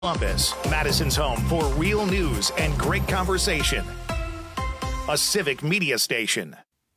Columbus, Madison's home for real news and great conversation. A Civic Media station.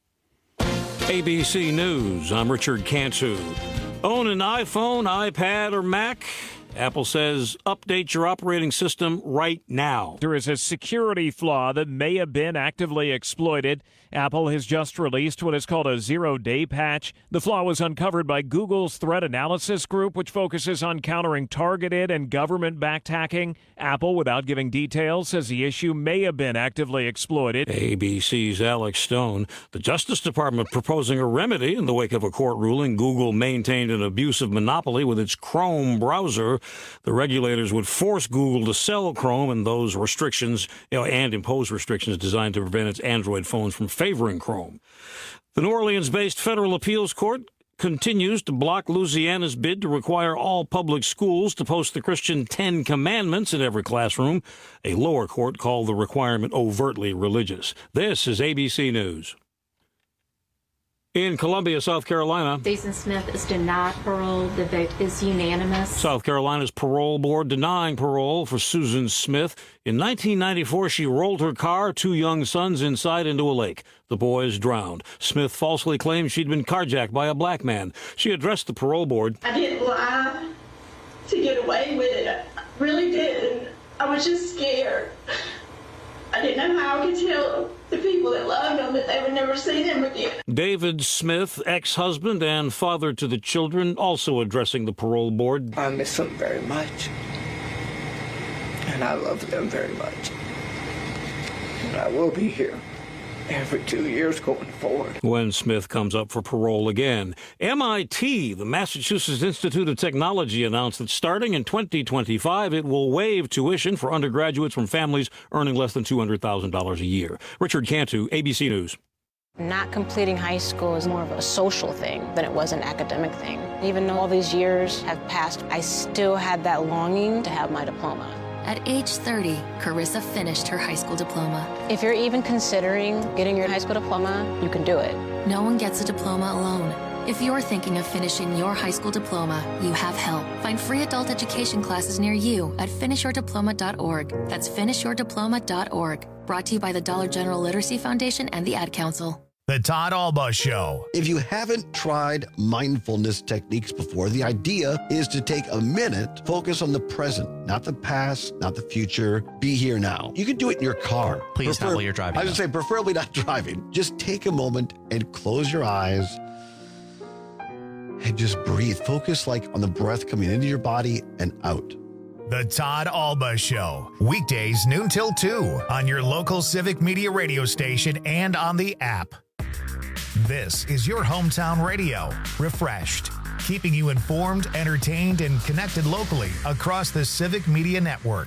ABC News, I'm Richard Cantu. Own an iPhone, iPad, or Mac? Apple says update your operating system right now. There is a security flaw that may have been actively exploited. Apple has just released what is called a zero-day patch. The flaw was uncovered by Google's threat analysis group, which focuses on countering targeted and government-backed hacking. Apple, without giving details, says the issue may have been actively exploited. ABC's Alex Stone. The Justice Department proposing a remedy in the wake of a court ruling. Google maintained an abusive monopoly with its Chrome browser. The regulators would force Google to sell Chrome and those restrictions, and impose restrictions designed to prevent its Android phones from favoring Chrome. The New Orleans-based federal appeals court continues to block Louisiana's bid to require all public schools to post the Christian 10 Commandments in every classroom. A lower court called the requirement overtly religious. This is ABC News. In Columbia, South Carolina, Jason Smith is denied parole. The vote is unanimous. South Carolina's parole board denying parole for Susan Smith. In 1994, she rolled her car, 2 young sons inside, into a lake. The boys drowned. Smith falsely claimed she'd been carjacked by a black man. She addressed the parole board. I didn't lie to get away with it. I really didn't. I was just scared. I didn't know how I could tell the people that loved them that they would never see them again. David Smith, ex-husband and father to the children, also addressing the parole board. I miss them very much, and I love them very much. And I will be here every 2 years going forward. When Smith comes up for parole again. MIT, the Massachusetts Institute of Technology, announced that starting in 2025, it will waive tuition for undergraduates from families earning less than $200,000 a year. Richard Cantu, ABC News. Not completing high school is more of a social thing than it was an academic thing. Even though all these years have passed, I still had that longing to have my diploma. At age 30, Carissa finished her high school diploma. If you're even considering getting your high school diploma, you can do it. No one gets a diploma alone. If you're thinking of finishing your high school diploma, you have help. Find free adult education classes near you at finishyourdiploma.org. That's finishyourdiploma.org. Brought to you by the Dollar General Literacy Foundation and the Ad Council. The Todd Alba Show. If you haven't tried mindfulness techniques before, the idea is to take a minute, focus on the present, not the past, not the future. Be here now. You can do it in your car. Please not while you're driving. I would say preferably not driving. Just take a moment and close your eyes and just breathe. Focus on the breath coming into your body and out. The Todd Alba Show. Weekdays noon till 2 on your local Civic Media radio station and on the app. This is your hometown radio, refreshed, keeping you informed, entertained, and connected locally across the Civic Media Network.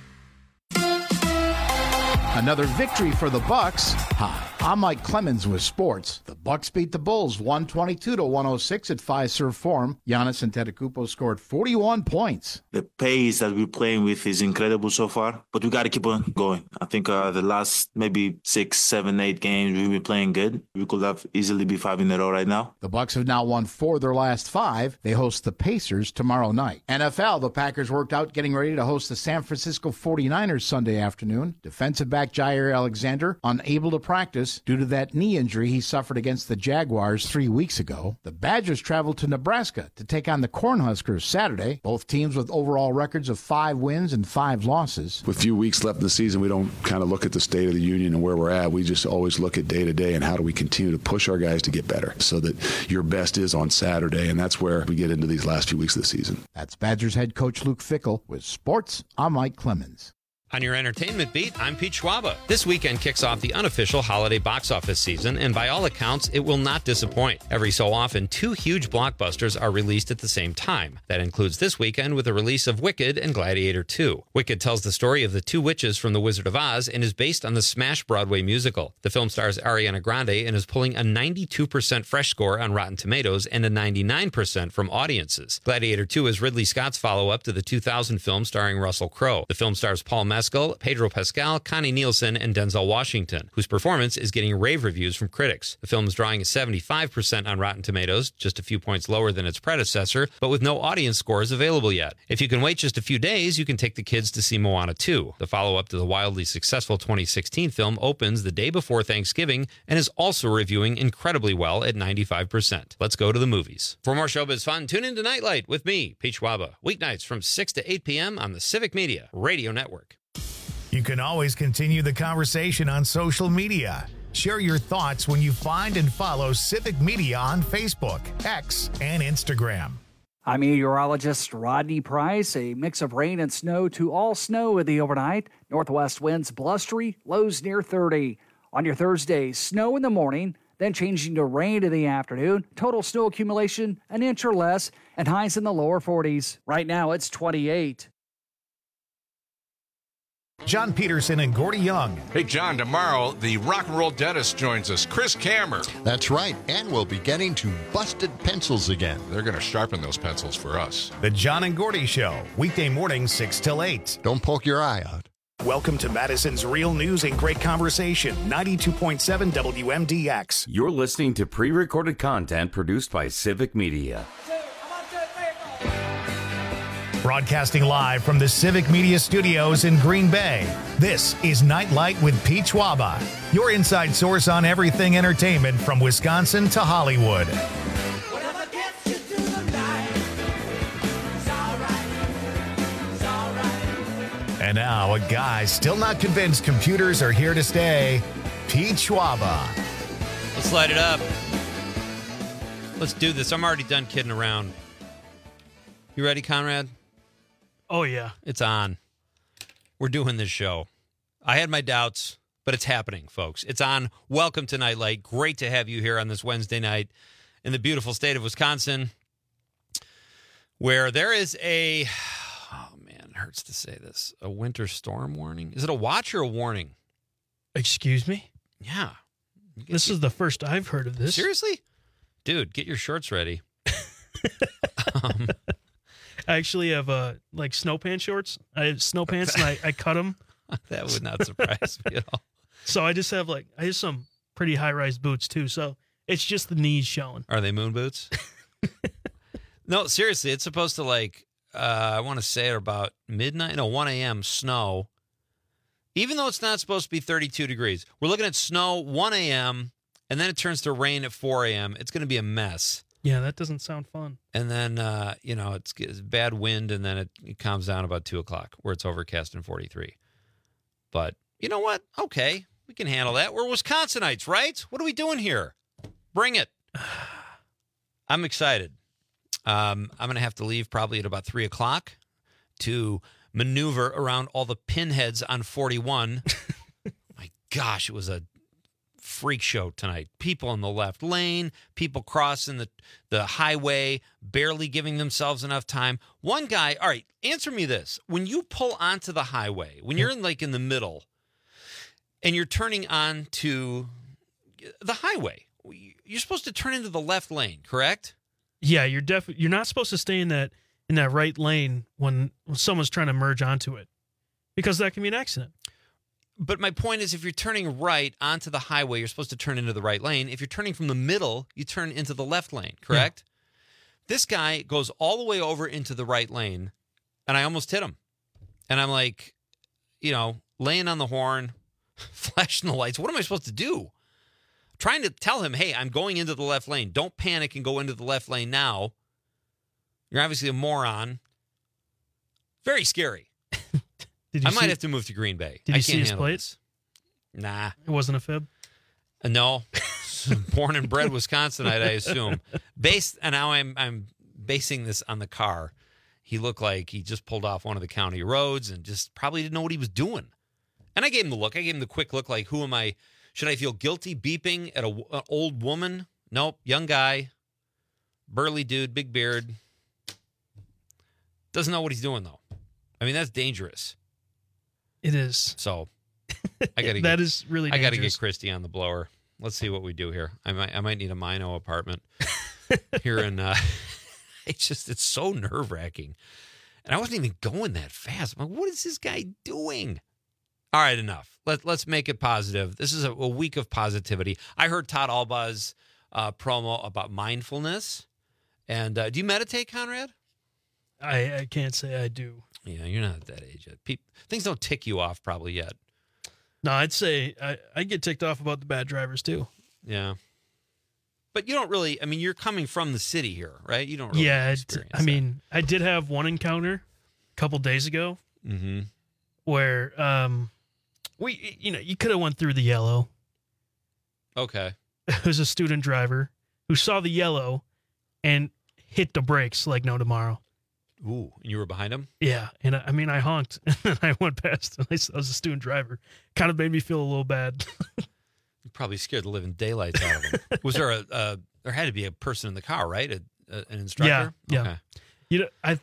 Another victory for the Bucks. Hi, I'm Mike Clemens with sports. The Bucks beat the Bulls 122-106 at Fiserv Forum. Giannis Antetokounmpo scored 41 points. The pace that we're playing with is incredible so far, but we got to keep on going. I think the last maybe 6, 7, 8 games we've been playing good. We could have easily be 5 in a row right now. The Bucks have now won 4 of their last 5. They host the Pacers tomorrow night. NFL, the Packers worked out getting ready to host the San Francisco 49ers Sunday afternoon. Defensive back Jair Alexander unable to practice due to that knee injury he suffered against the Jaguars 3 weeks ago. The Badgers traveled to Nebraska to take on the Cornhuskers Saturday. Both teams with overall records of 5 wins and 5 losses. With a few weeks left in the season, we don't kind of look at the state of the union and where we're at. We just always look at day to day and how do we continue to push our guys to get better so that your best is on Saturday, and that's where we get into these last few weeks of the season. That's Badgers head coach Luke Fickell with sports. I'm Mike Clemens. On your entertainment beat, I'm Pete Schwaba. This weekend kicks off the unofficial holiday box office season, and by all accounts, it will not disappoint. Every so often, 2 huge blockbusters are released at the same time. That includes this weekend with the release of Wicked and Gladiator 2. Wicked tells the story of the 2 witches from The Wizard of Oz and is based on the smash Broadway musical. The film stars Ariana Grande and is pulling a 92% fresh score on Rotten Tomatoes and a 99% from audiences. Gladiator 2 is Ridley Scott's follow-up to the 2000 film starring Russell Crowe. The film stars Paul Mescal Mescal, Pedro Pascal, Connie Nielsen, and Denzel Washington, whose performance is getting rave reviews from critics. The film is drawing a 75% on Rotten Tomatoes, just a few points lower than its predecessor, but with no audience scores available yet. If you can wait just a few days, you can take the kids to see Moana 2. The follow-up to the wildly successful 2016 film opens the day before Thanksgiving and is also reviewing incredibly well at 95%. Let's go to the movies. For more showbiz fun, tune in to Nightlight with me, Pete Schwaba, weeknights from 6 to 8 p.m. on the Civic Media Radio Network. You can always continue the conversation on social media. Share your thoughts when you find and follow Civic Media on Facebook, X, and Instagram. I'm meteorologist Rodney Price. A mix of rain and snow to all snow in the overnight. Northwest winds blustery, lows near 30. On your Thursday, snow in the morning, then changing to rain in the afternoon. Total snow accumulation, an inch or less, and highs in the lower 40s. Right now, it's 28. John Peterson and Gordy Young. Hey, John, tomorrow, the rock and roll dentist joins us, Chris Kammer. That's right, and we'll be getting to busted pencils again. They're going to sharpen those pencils for us. The John and Gordy Show, weekday mornings 6 till 8. Don't poke your eye out. Welcome to Madison's Real News and Great Conversation, 92.7 WMDX. You're listening to pre-recorded content produced by Civic Media. Broadcasting live from the Civic Media Studios in Green Bay, this is Nightlight with Pete Schwaba, your inside source on everything entertainment from Wisconsin to Hollywood. And now, a guy still not convinced computers are here to stay, Pete Schwaba. Let's light it up. Let's do this. I'm already done kidding around. You ready, Conrad? Oh, yeah. It's on. We're doing this show. I had my doubts, but it's happening, folks. It's on. Welcome to Nightlight. Great to have you here on this Wednesday night in the beautiful state of Wisconsin, where there is a, oh, man, it hurts to say this, a winter storm warning. Is it a watch or a warning? Excuse me? Yeah. This is the first I've heard of this. Seriously? Dude, get your shorts ready. I actually have like snow pants shorts. I have snow pants and I cut them. That would not surprise me at all. So I just have some pretty high rise boots too. So it's just the knees showing. Are they moon boots? No, seriously, it's supposed to I want to say about 1 a.m. snow. Even though it's not supposed to be 32 degrees. We're looking at snow 1 a.m. and then it turns to rain at 4 a.m. It's going to be a mess. Yeah, that doesn't sound fun. And then, it's bad wind, and then it calms down about 2 o'clock, where it's overcast and 43. But you know what? Okay, we can handle that. We're Wisconsinites, right? What are we doing here? Bring it. I'm excited. I'm going to have to leave probably at about 3 o'clock to maneuver around all the pinheads on 41. My gosh, it was a freak show tonight. People in the left lane, people crossing the highway, barely giving themselves enough time. One guy, all right, answer me this. When you pull onto the highway, when you're in the middle and you're turning onto the highway, you're supposed to turn into the left lane, correct? Yeah, you're not supposed to stay in that right lane when someone's trying to merge onto it, because that can be an accident. But my point is, if you're turning right onto the highway, you're supposed to turn into the right lane. If you're turning from the middle, you turn into the left lane, correct? Yeah. This guy goes all the way over into the right lane, and I almost hit him. And I'm like, laying on the horn, flashing the lights. What am I supposed to do? Trying to tell him, hey, I'm going into the left lane. Don't panic and go into the left lane now. You're obviously a moron. Very scary. I might have to move to Green Bay. Did you see his plates? Nah. It wasn't a fib? No. Born and bred Wisconsinite, I assume. And now I'm basing this on the car. He looked like he just pulled off one of the county roads and just probably didn't know what he was doing. And I gave him the look. I gave him the quick look like, who am I? Should I feel guilty beeping at an old woman? Nope. Young guy. Burly dude. Big beard. Doesn't know what he's doing, though. I mean, that's dangerous. It is. So I got to that is really dangerous. I got to get Christy on the blower. Let's see what we do here. I might need a Mino apartment here in it's so nerve-wracking. And I wasn't even going that fast. I'm like, what is this guy doing? All right, enough. Let's make it positive. This is a week of positivity. I heard Todd Alba's promo about mindfulness. And do you meditate, Conrad? I can't say I do. Yeah, you're not at that age yet. Things don't tick you off probably yet. No, I'd say I get ticked off about the bad drivers too. Yeah. But you don't really, I mean, you're coming from the city here, right? You don't really experience I mean, I did have one encounter a couple days ago where you could have went through the yellow. Okay. It was a student driver who saw the yellow and hit the brakes like no tomorrow. Ooh, and you were behind him? Yeah, and I honked, and then I went past, and I was a student driver. Kind of made me feel a little bad. You probably scared the living daylights out of him. Was there there had to be a person in the car, right? An instructor? Yeah. Okay. You know,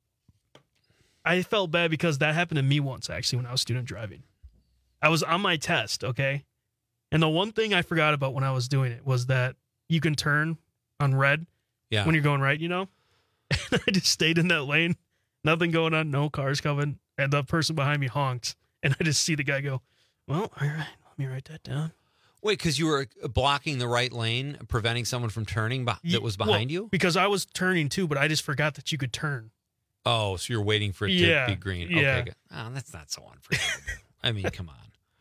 I felt bad because that happened to me once, actually, when I was student driving. I was on my test, okay? And the one thing I forgot about when I was doing it was that you can turn on red when you're going right, you know? And I just stayed in that lane, nothing going on, no cars coming, and the person behind me honked, and I just see the guy go, well, all right, let me write that down. Wait, because you were blocking the right lane, preventing someone from turning that was behind you? Because I was turning too, but I just forgot that you could turn. Oh, so you're waiting for it to be green. Yeah. Okay, good. Oh, that's not so unforgivable. I mean, come on.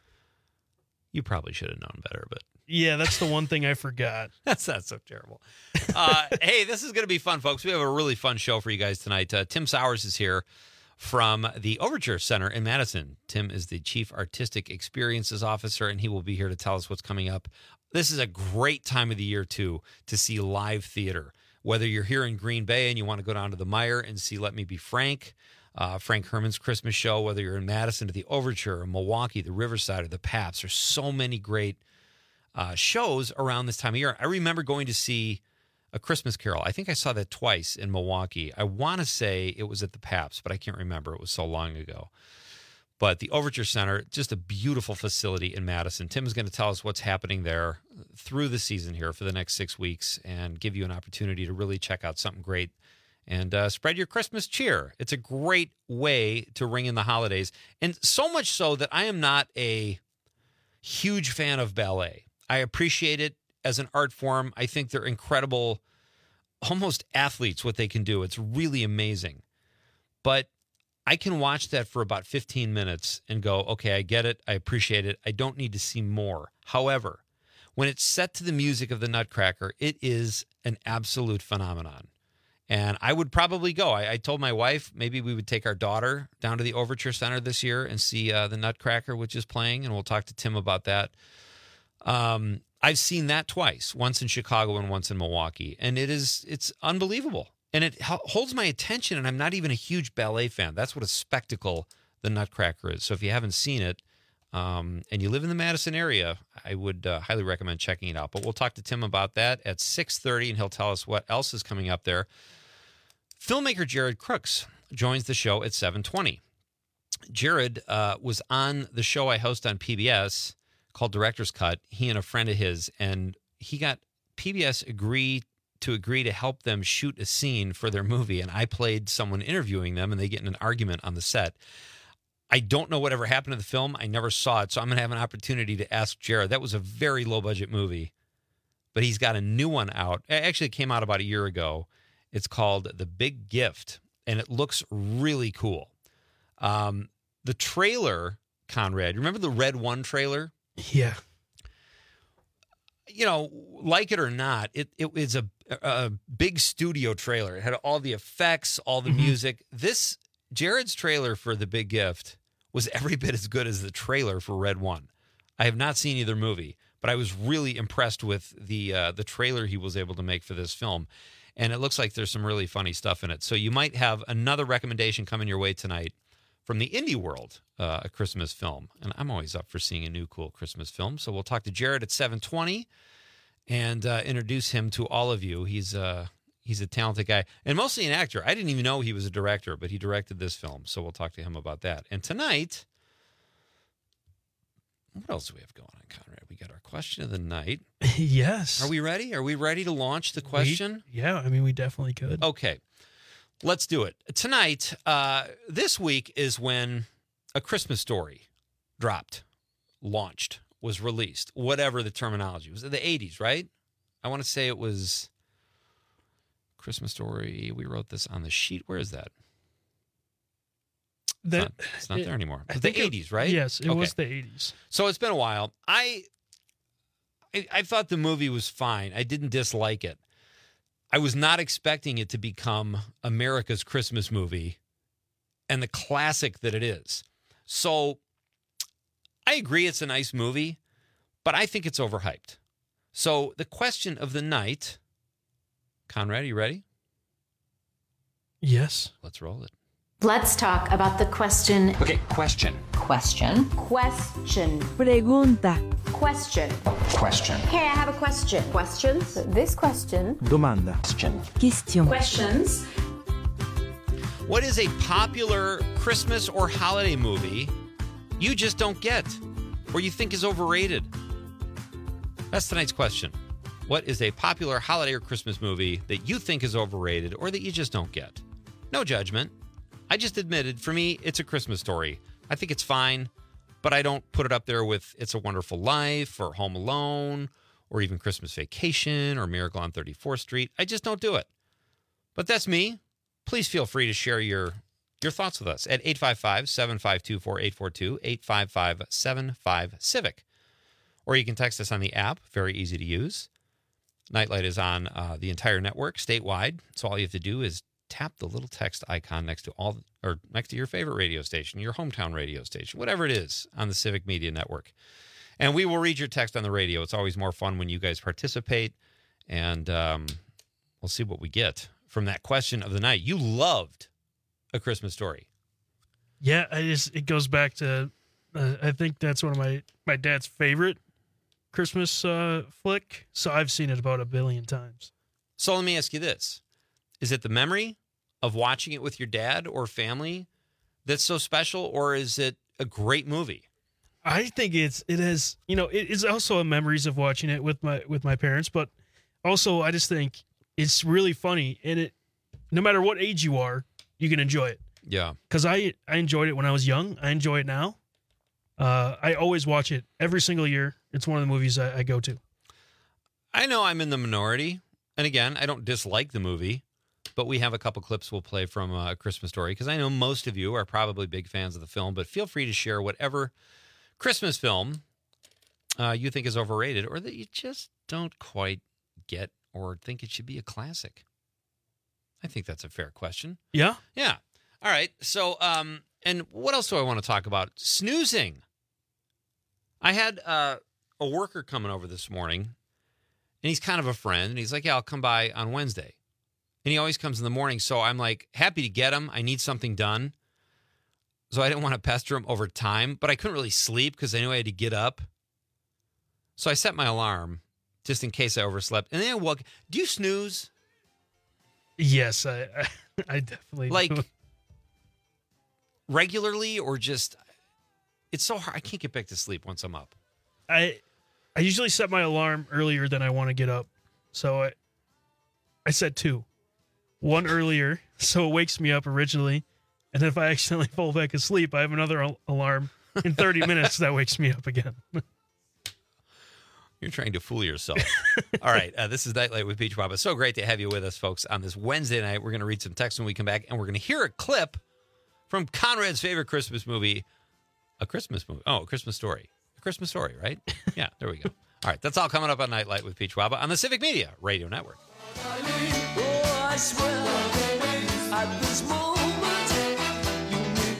You probably should have known better, but... Yeah, that's the one thing I forgot. That's not so terrible. Hey, this is going to be fun, folks. We have a really fun show for you guys tonight. Tim Sowers is here from the Overture Center in Madison. Tim is the Chief Artistic Experiences Officer, and he will be here to tell us what's coming up. This is a great time of the year, too, to see live theater. Whether you're here in Green Bay and you want to go down to the Meyer and see Let Me Be Frank, Frank Herman's Christmas show, whether you're in Madison to the Overture, or Milwaukee, the Riverside, or the Paps. There's so many great shows around this time of year. I remember going to see A Christmas Carol. I think I saw that twice in Milwaukee. I want to say it was at the Paps, but I can't remember. It was so long ago. But the Overture Center, just a beautiful facility in Madison. Tim is going to tell us what's happening there through the season here for the next 6 weeks and give you an opportunity to really check out something great and spread your Christmas cheer. It's a great way to ring in the holidays. And so much so that I am not a huge fan of ballet. I appreciate it as an art form. I think they're incredible, almost athletes, what they can do. It's really amazing. But I can watch that for about 15 minutes and go, okay, I get it. I appreciate it. I don't need to see more. However, when it's set to the music of the Nutcracker, it is an absolute phenomenon. And I would probably go. I told my wife maybe we would take our daughter down to the Overture Center this year and see the Nutcracker, which is playing, and we'll talk to Tim about that. I've seen that twice, once in Chicago and once in Milwaukee, and it's unbelievable. And it holds my attention, and I'm not even a huge ballet fan. That's what a spectacle the Nutcracker is. So if you haven't seen it, and you live in the Madison area, I would highly recommend checking it out. But we'll talk to Tim about that at 6:30, and he'll tell us what else is coming up there. Filmmaker Jared Crooks joins the show at 7:20. Jared was on the show I host on PBS called Director's Cut, he and a friend of his, and he got PBS agree to help them shoot a scene for their movie, and I played someone interviewing them, and they get in an argument on the set. I don't know whatever happened to the film. I never saw it, so I'm going to have an opportunity to ask Jared. That was a very low-budget movie, but he's got a new one out. Actually, it came out about a year ago. It's called The Big Gift, and it looks really cool. The trailer, Conrad, remember the Red One trailer? Yeah. You know, like it or not, it is a big studio trailer. It had all the effects, all the music. This Jared's trailer for The Big Gift was every bit as good as the trailer for Red One. I have not seen either movie, but I was really impressed with the trailer he was able to make for this film. And it looks like there's some really funny stuff in it. So you might have another recommendation coming your way tonight from the indie world, a Christmas film. And I'm always up for seeing a new cool Christmas film. So we'll talk to Jared at 7:20 and introduce him to all of you. He's a talented guy and mostly an actor. I didn't even know he was a director, but he directed this film. So we'll talk to him about that. And tonight, what else do we have going on, Conrad? We got our question of the night. Yes. Are we ready? Are we ready to launch the question? Yeah, I mean, we definitely could. Okay. Let's do it. Tonight, this week is when A Christmas Story launched, was released, whatever the terminology was. In the 80s, right? I want to say it was Christmas Story. We wrote this on the sheet. Where is that? It's not there anymore. It's the 80s, right? Yes, it was the 80s. So it's been a while. I thought the movie was fine. I didn't dislike it. I was not expecting it to become America's Christmas movie and the classic that it is. So I agree it's a nice movie, but I think it's overhyped. So the question of the night, Conrad, are you ready? Yes. Let's roll it. Let's talk about the question. Okay, question. Question. Pregunta. Question. Hey, I have a question. Questions? This question. Domanda. Question. Questions. What is a popular Christmas or holiday movie you just don't get or you think is overrated? That's tonight's question. What is a popular holiday or Christmas movie that you think is overrated or that you just don't get? No judgment. I just admitted, for me, it's A Christmas Story. I think it's fine, but I don't put it up there with It's a Wonderful Life or Home Alone or even Christmas Vacation or Miracle on 34th Street. I just don't do it. But that's me. Please feel free to share your thoughts with us at 855-752-4842, 855-75-CIVIC. Or you can text us on the app, very easy to use. Nightlight is on the entire network, statewide. So all you have to do is tap the little text icon next to your favorite radio station, your hometown radio station, whatever it is on the Civic Media Network. And we will read your text on the radio. It's always more fun when you guys participate. And we'll see what we get from that question of the night. You loved A Christmas Story. Yeah, it goes back to, I think that's one of my dad's favorite Christmas flick. So I've seen it about 1 billion times. So let me ask you this. Is it the memory of watching it with your dad or family that's so special, or is it a great movie? I think it is also a memories of watching it with my parents, but also I just think it's really funny, and it, no matter what age you are, you can enjoy it. Yeah. Because I enjoyed it when I was young. I enjoy it now. I always watch it every single year. It's one of the movies I go to. I know I'm in the minority, and again, I don't dislike the movie. But we have a couple clips we'll play from A Christmas Story, because I know most of you are probably big fans of the film, but feel free to share whatever Christmas film you think is overrated or that you just don't quite get or think it should be a classic. I think that's a fair question. Yeah? Yeah. All right. So, and what else do I want to talk about? Snoozing. I had a worker coming over this morning, and he's kind of a friend, and he's like, yeah, I'll come by on Wednesday. And he always comes in the morning, so I'm like happy to get him. I need something done. So I didn't want to pester him over time, but I couldn't really sleep because I knew I had to get up. So I set my alarm just in case I overslept. And then I woke. Do you snooze? Yes, I definitely do. Regularly, or just, it's so hard. I can't get back to sleep once I'm up. I usually set my alarm earlier than I want to get up. So I set 2. 1 earlier, so it wakes me up originally. And if I accidentally fall back asleep, I have another alarm in 30 minutes that wakes me up again. You're trying to fool yourself. All right, this is Nightlight with Peach Wabba. So great to have you with us, folks, on this Wednesday night. We're going to read some text when we come back, and we're going to hear a clip from Conrad's favorite Christmas movie, A Christmas movie. Oh, A Christmas Story. A Christmas Story, right? Yeah, there we go. All right, that's all coming up on Nightlight with Peach Wabba on the Civic Media Radio Network. I swear, at this moment, you mean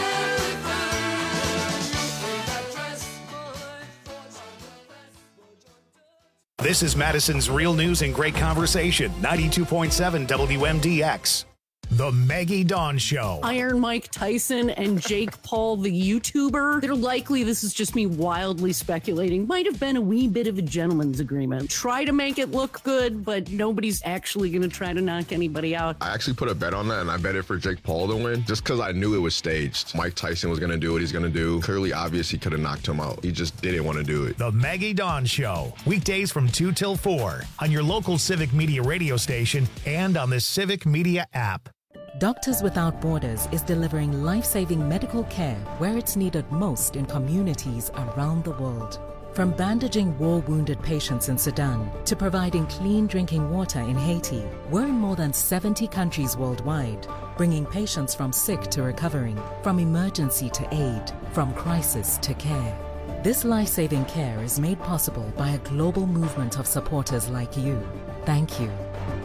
everything. This is Madison's Real News and Great Conversation, 92.7 WMDX. The Maggie Dawn Show. Iron Mike Tyson and Jake Paul, the YouTuber. They're likely, this is just me wildly speculating, might have been a wee bit of a gentleman's agreement. Try to make it look good, but nobody's actually going to try to knock anybody out. I actually put a bet on that, and I bet it for Jake Paul to win, just because I knew it was staged. Mike Tyson was going to do what he's going to do. Clearly, obvious, he could have knocked him out. He just didn't want to do it. The Maggie Dawn Show. Weekdays from 2 till 4 on your local Civic Media radio station and on the Civic Media app. Doctors Without Borders is delivering life-saving medical care where it's needed most in communities around the world. From bandaging war-wounded patients in Sudan to providing clean drinking water in Haiti, we're in more than 70 countries worldwide, bringing patients from sick to recovering, from emergency to aid, from crisis to care. This life-saving care is made possible by a global movement of supporters like you. Thank you.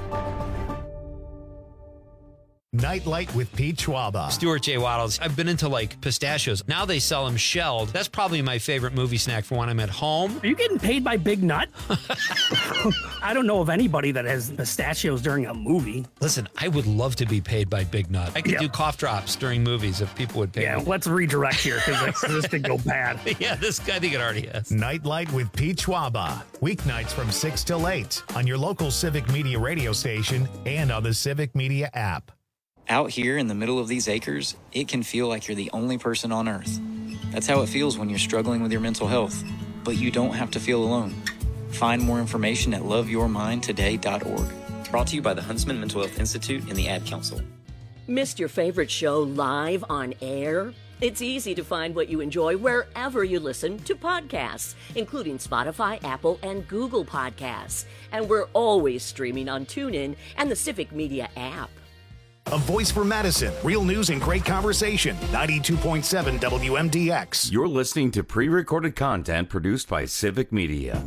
Nightlight with Pete Schwaba. Stuart J. Waddles. I've been into like pistachios. Now they sell them shelled. That's probably my favorite movie snack for when I'm at home. Are you getting paid by Big Nut? I don't know of anybody that has pistachios during a movie. Listen, I would love to be paid by Big Nut. I could do cough drops during movies if people would pay me. Let's redirect here because this could go bad. Yeah, I think it already has. Nightlight with Pete Schwaba. Weeknights from 6 till 8 on your local Civic Media radio station and on the Civic Media app. Out here in the middle of these acres, it can feel like you're the only person on Earth. That's how it feels when you're struggling with your mental health. But you don't have to feel alone. Find more information at loveyourmindtoday.org. Brought to you by the Huntsman Mental Health Institute and the Ad Council. Missed your favorite show live on air? It's easy to find what you enjoy wherever you listen to podcasts, including Spotify, Apple, and Google Podcasts. And we're always streaming on TuneIn and the Civic Media app. A voice for Madison. Real news and great conversation. 92.7 WMDX. You're listening to pre-recorded content produced by Civic Media.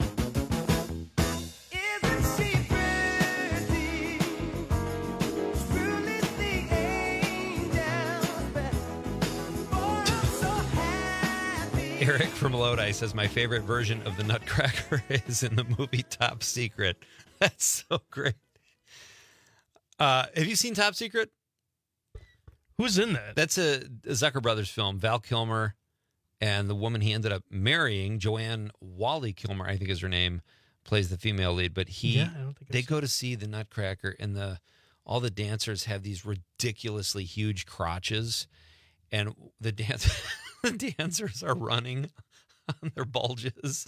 Eric from Lodi says my favorite version of the Nutcracker is in the movie Top Secret. That's so great. Have you seen Top Secret? Who's in that? That's a Zucker Brothers film. Val Kilmer and the woman he ended up marrying, Joanne Wally Kilmer, I think is her name, plays the female lead. But they go to see the Nutcracker, and all the dancers have these ridiculously huge crotches, and the dancers are running on their bulges.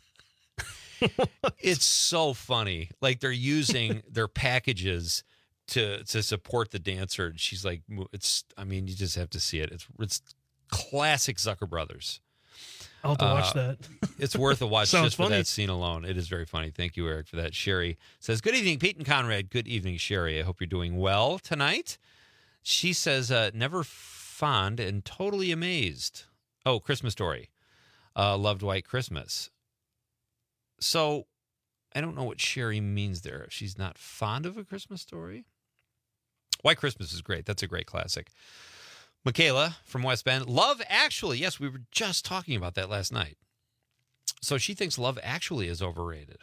It's so funny. Like they're using their packages to support the dancer. And she's like, you just have to see it. It's classic Zucker Brothers. I'll have to watch that. It's worth a watch just funny. for that scene alone. It is very funny. Thank you, Eric, for that. Sherry says, good evening, Pete and Conrad. Good evening, Sherry. I hope you're doing well tonight. She says, never fond and totally amazed. Oh, Christmas Story. Loved White Christmas. So I don't know what Sherry means there. If she's not fond of A Christmas Story. White Christmas is great. That's a great classic. Michaela from West Bend. Love Actually. Yes, we were just talking about that last night. So she thinks Love Actually is overrated.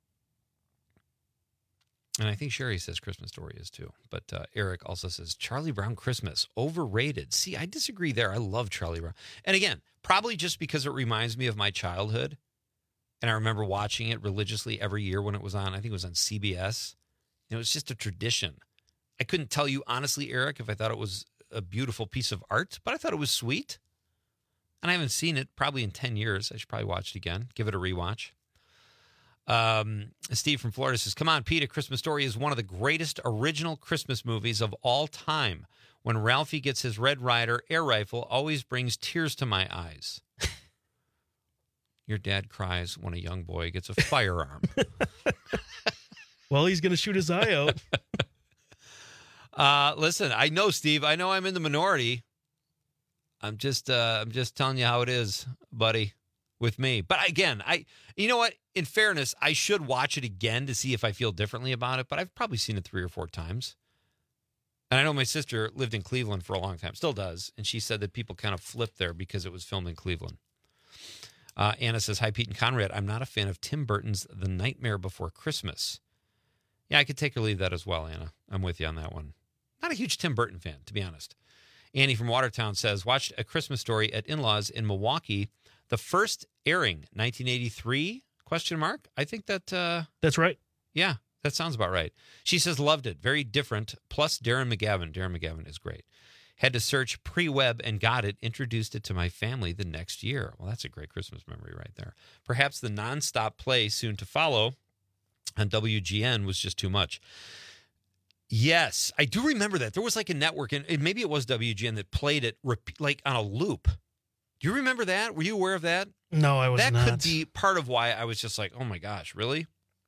And I think Sherry says Christmas Story is too. But Eric also says Charlie Brown Christmas, overrated. See, I disagree there. I love Charlie Brown. And again, probably just because it reminds me of my childhood. And I remember watching it religiously every year when it was on. I think it was on CBS. It was just a tradition. I couldn't tell you honestly, Eric, if I thought it was a beautiful piece of art, but I thought it was sweet. And I haven't seen it probably in 10 years. I should probably watch it again. Give it a rewatch. Steve from Florida says, come on, Pete, A Christmas Story is one of the greatest original Christmas movies of all time. When Ralphie gets his Red Ryder air rifle, always brings tears to my eyes. Your dad cries when a young boy gets a firearm. Well, he's going to shoot his eye out. Listen, I know, Steve. I know I'm in the minority. I'm just telling you how it is, buddy, with me. But again, you know what? In fairness, I should watch it again to see if I feel differently about it. But I've probably seen it 3 or 4 times. And I know my sister lived in Cleveland for a long time, still does. And she said that people kind of flipped there because it was filmed in Cleveland. Anna says, hi, Pete and Conrad. I'm not a fan of Tim Burton's The Nightmare Before Christmas. Yeah, I could take or leave that as well, Anna. I'm with you on that one. Not a huge Tim Burton fan, to be honest. Annie from Watertown says, watched A Christmas Story at in-laws in Milwaukee. The first airing, 1983, ? I think that... That's right. Yeah, that sounds about right. She says, loved it. Very different. Plus Darren McGavin. Darren McGavin is great. Had to search pre-web and got it. Introduced it to my family the next year. Well, that's a great Christmas memory right there. Perhaps the nonstop play soon to follow on WGN was just too much. Yes, I do remember that. There was like a network, and maybe it was WGN that played it like on a loop. Do you remember that? Were you aware of that? No, I was not. That could be part of why I was just like, oh my gosh, really?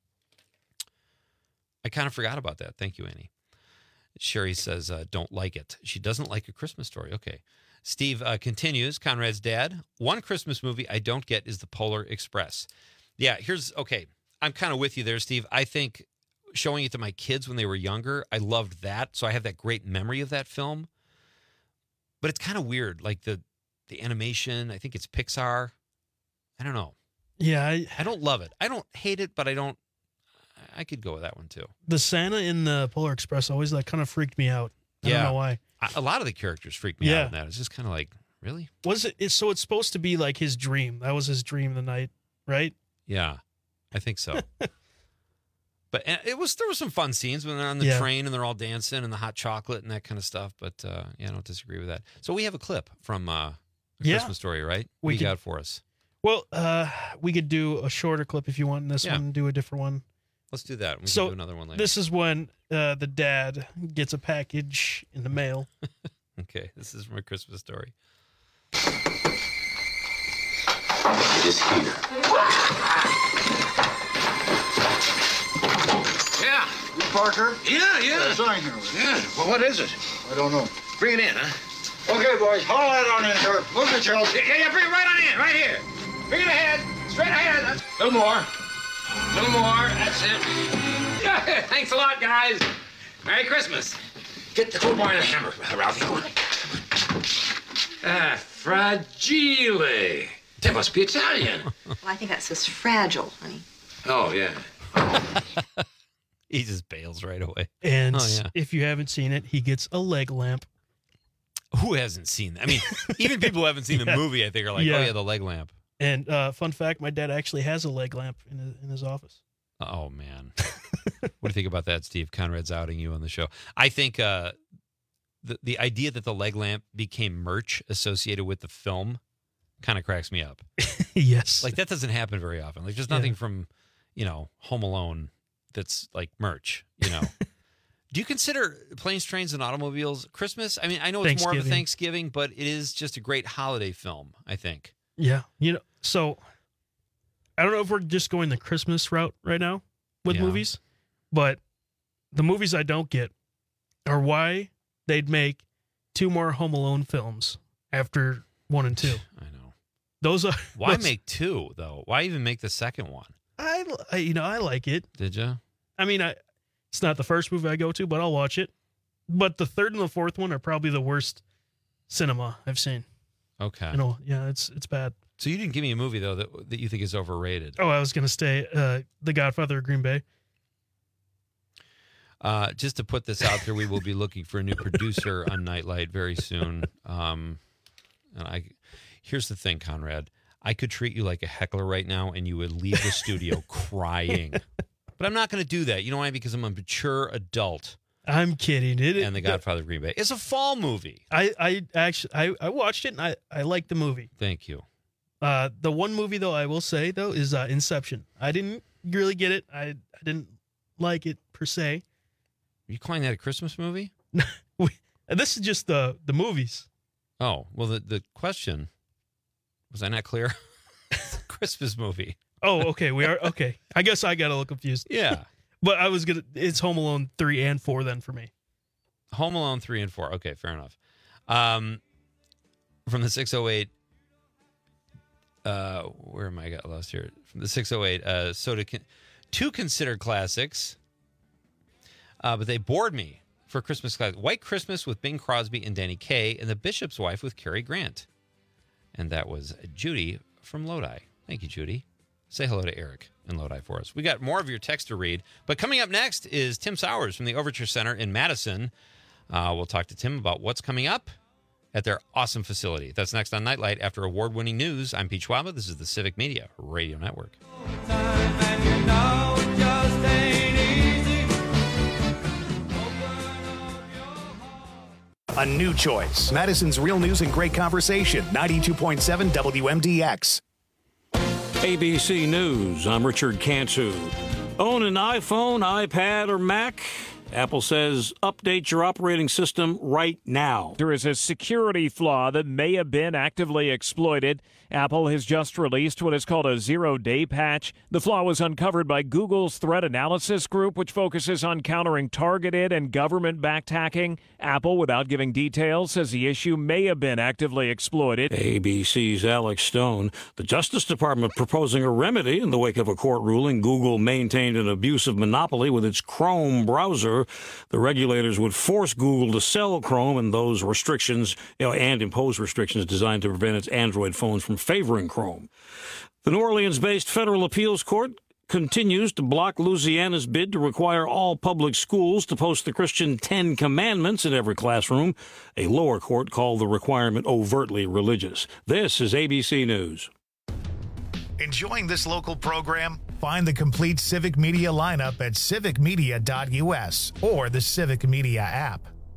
I kind of forgot about that. Thank you, Annie. Sherry says, don't like it. She doesn't like A Christmas Story. Okay. Steve continues, Conrad's dad, one Christmas movie I don't get is The Polar Express. Yeah, okay. I'm kind of with you there, Steve. I think showing it to my kids when they were younger, I loved that. So I have that great memory of that film. But it's kind of weird. Like the animation, I think it's Pixar. I don't know. Yeah. I don't love it. I don't hate it, but I could go with that one too. The Santa in the Polar Express always like kind of freaked me out. I don't know why. A lot of the characters freaked me out in that. It's just kind of like, really? So it's supposed to be like his dream. That was his dream the night, right? Yeah, I think so. But there was some fun scenes when they're on the train and they're all dancing and the hot chocolate and that kind of stuff. But I don't disagree with that. So we have a clip from A Christmas Story, right? What you got for us? Well, we could do a shorter clip if you want in this one, do a different one. Let's do that. We can do another one later. This is when the dad gets a package in the mail. Okay, this is from A Christmas Story. It is here. Yeah. You Parker? Yeah. There's a sign here. Yeah. Well, what is it? I don't know. Bring it in, huh? Okay, boys, haul that on in, sir. Move the shelves. Yeah, bring it right on in, right here. Bring it ahead. Straight ahead. A little more. A little more. That's it. Yeah, thanks a lot, guys. Merry Christmas. Get the crowbar and the hammer, Ralphie. Fragile. That must be Italian. Well, I think that says fragile, honey. Oh, yeah. He just bails right away. And if you haven't seen it, he gets a leg lamp. Who hasn't seen that? I mean, even people who haven't seen the movie, I think, are like, oh, yeah, the leg lamp. And fun fact, my dad actually has a leg lamp in his office. Oh, man. What do you think about that, Steve? Conrad's outing you on the show. I think the idea that the leg lamp became merch associated with the film kind of cracks me up. Yes. Like, that doesn't happen very often. Like, there's nothing from, Home Alone that's like merch, Do you consider Planes, Trains, and Automobiles Christmas? I mean, I know it's more of a Thanksgiving, but it is just a great holiday film, I think. Yeah. So I don't know if we're just going the Christmas route right now with movies, but the movies I don't get are why they'd make 2 more Home Alone films after 1 and 2. I know. Those are why make 2 though? Why even make the second one? I like it. Did you? I mean, it's not the first movie I go to, but I'll watch it. But the 3rd and the 4th one are probably the worst cinema I've seen. Okay. It's bad. So you didn't give me a movie though that you think is overrated. Oh, I was gonna say The Godfather of Green Bay. Just to put this out there, we will be looking for a new producer on Nightlight very soon. Here's the thing, Conrad. I could treat you like a heckler right now, and you would leave the studio crying. But I'm not going to do that. You know why? Because I'm a mature adult. I'm kidding. And The Godfather of Green Bay. It's a fall movie. I watched it, and I liked the movie. Thank you. The one movie, though, I will say, though, is Inception. I didn't really get it. I didn't like it, per se. Are you calling that a Christmas movie? This is just the movies. Oh, well, the question... Was I not clear? It's a Christmas movie. Oh, okay. We are okay. I guess I got a little confused. Yeah. But it's Home Alone 3 and 4 then for me. Home Alone 3 and 4. Okay, fair enough. From the 608, where am I got lost here? From the 608, so two considered classics, but they bored me for Christmas classic. White Christmas with Bing Crosby and Danny Kaye, and The Bishop's Wife with Cary Grant. And that was Judy from Lodi. Thank you, Judy. Say hello to Eric in Lodi for us. We got more of your text to read. But coming up next is Tim Sowers from the Overture Center in Madison. We'll talk to Tim about what's coming up at their awesome facility. That's next on Nightlight after award-winning news. I'm Pete Schwaba. This is the Civic Media Radio Network. A new choice. Madison's Real News and Great Conversation. 92.7 WMDX. ABC News. I'm Richard Cantu. Own an iPhone, iPad, or Mac? Apple says update your operating system right now. There is a security flaw that may have been actively exploited. Apple has just released what is called a zero-day patch. The flaw was uncovered by Google's threat analysis group, which focuses on countering targeted and government-backed hacking. Apple, without giving details, says the issue may have been actively exploited. ABC's Alex Stone. The Justice Department proposing a remedy in the wake of a court ruling. Google maintained an abusive monopoly with its Chrome browser. The regulators would force Google to sell Chrome and those restrictions, and impose restrictions designed to prevent its Android phones from favoring Chrome. The New Orleans-based federal appeals court continues to block Louisiana's bid to require all public schools to post the Christian 10 Commandments in every classroom. A lower court called the requirement overtly religious. This is ABC News. Enjoying this local program? Find the complete Civic Media lineup at civicmedia.us or the Civic Media app.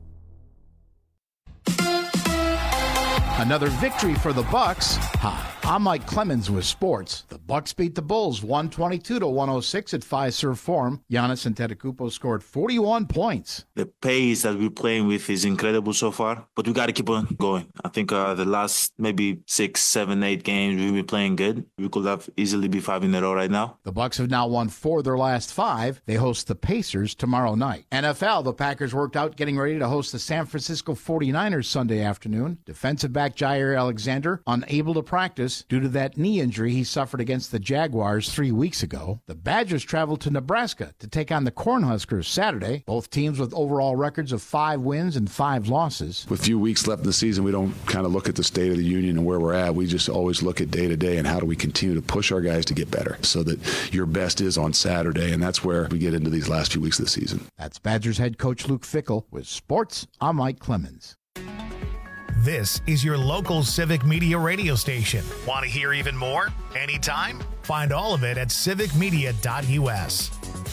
Another victory for the Bucks. Hi, I'm Mike Clemens with sports. The Bucks beat the Bulls 122-106 at Fiserv Forum. Giannis Antetokounmpo scored 41 points. The pace that we're playing with is incredible so far, but we got to keep on going. I think the last maybe 6, 7, 8 games we've been playing good. We could have easily be 5 in a row right now. The Bucks have now won 4 of their last 5. They host the Pacers tomorrow night. NFL, the Packers worked out getting ready to host the San Francisco 49ers Sunday afternoon. Defensive back Jair Alexander unable to practice due to that knee injury he suffered against the Jaguars 3 weeks ago. The Badgers traveled to Nebraska to take on the Cornhuskers Saturday. Both teams with overall records of 5 wins and 5 losses. With a few weeks left in the season, we don't kind of look at the state of the union and where we're at. We just always look at day to day and how do we continue to push our guys to get better so that your best is on Saturday, and that's where we get into these last few weeks of the season. That's Badgers head coach Luke Fickell with sports. I'm Mike Clemens. This is your local Civic Media radio station. Want to hear even more? Anytime? Find all of it at civicmedia.us.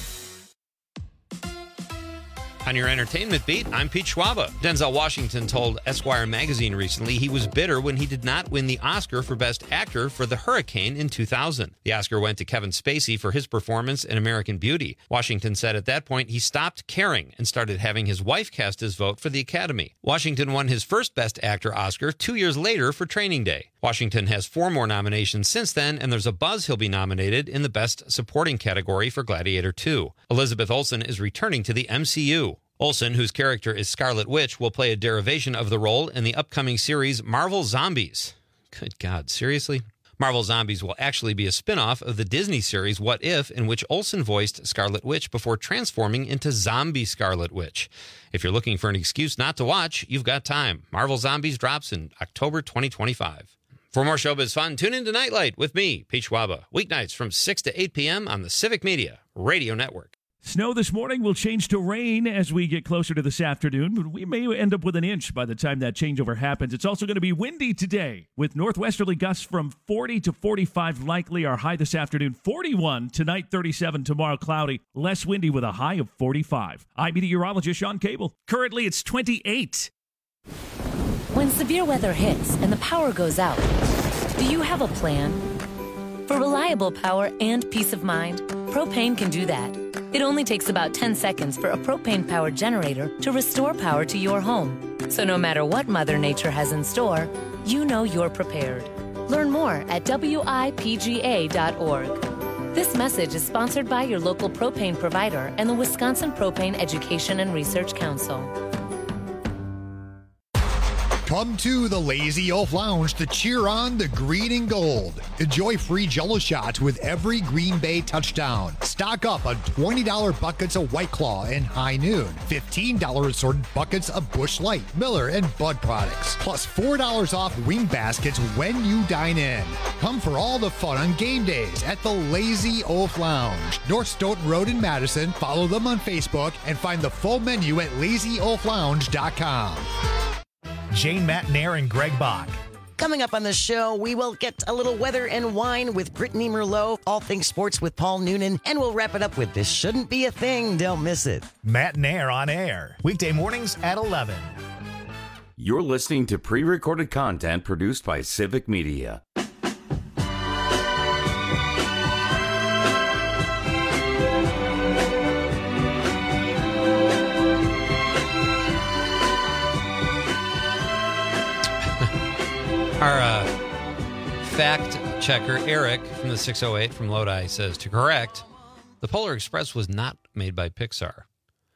On your entertainment beat, I'm Pete Schwaba. Denzel Washington told Esquire magazine recently he was bitter when he did not win the Oscar for Best Actor for The Hurricane in 2000. The Oscar went to Kevin Spacey for his performance in American Beauty. Washington said at that point he stopped caring and started having his wife cast his vote for the Academy. Washington won his first Best Actor Oscar 2 years later for Training Day. Washington has 4 more nominations since then, and there's a buzz he'll be nominated in the Best Supporting category for Gladiator 2. Elizabeth Olsen is returning to the MCU. Olsen, whose character is Scarlet Witch, will play a derivation of the role in the upcoming series Marvel Zombies. Good God, seriously? Marvel Zombies will actually be a spin-off of the Disney series What If, in which Olsen voiced Scarlet Witch before transforming into Zombie Scarlet Witch. If you're looking for an excuse not to watch, you've got time. Marvel Zombies drops in October 2025. For more showbiz fun, tune in to Nightlight with me, Pete Schwaba, weeknights from 6 to 8 p.m. on the Civic Media Radio Network. Snow this morning will change to rain as we get closer to this afternoon, but we may end up with an inch by the time that changeover happens. It's also going to be windy today with northwesterly gusts from 40 to 45 likely. Our high this afternoon, 41. Tonight, 37. Tomorrow, cloudy. Less windy with a high of 45. I'm meteorologist Sean Cable. Currently, it's 28. When severe weather hits and the power goes out, do you have a plan? For reliable power and peace of mind, Propane can do that. It only takes about 10 seconds for a propane-powered generator to restore power to your home. So no matter what Mother Nature has in store, you know you're prepared. Learn more at WIPGA.org. This message is sponsored by your local propane provider and the Wisconsin Propane Education and Research Council. Come to the Lazy Oaf Lounge to cheer on the green and gold. Enjoy free Jell-O shots with every Green Bay touchdown. Stock up on $20 buckets of White Claw and High Noon. $15 assorted buckets of Busch Light, Miller, and Bud products. Plus $4 off wing baskets when you dine in. Come for all the fun on game days at the Lazy Oaf Lounge. North Stoughton Road in Madison. Follow them on Facebook and find the full menu at lazyoaflounge.com. Jane Matnair and Greg Bach. Coming up on the show, we will get a little weather and wine with Brittany Merlot, all things sports with Paul Noonan, and we'll wrap it up with This Shouldn't Be a Thing. Don't miss it. Matnair on air, weekday mornings at 11. You're listening to pre-recorded content produced by Civic Media. Our fact checker, Eric from the 608 from Lodi, says, to correct, the Polar Express was not made by Pixar.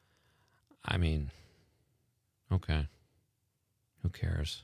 I mean, okay. Who cares?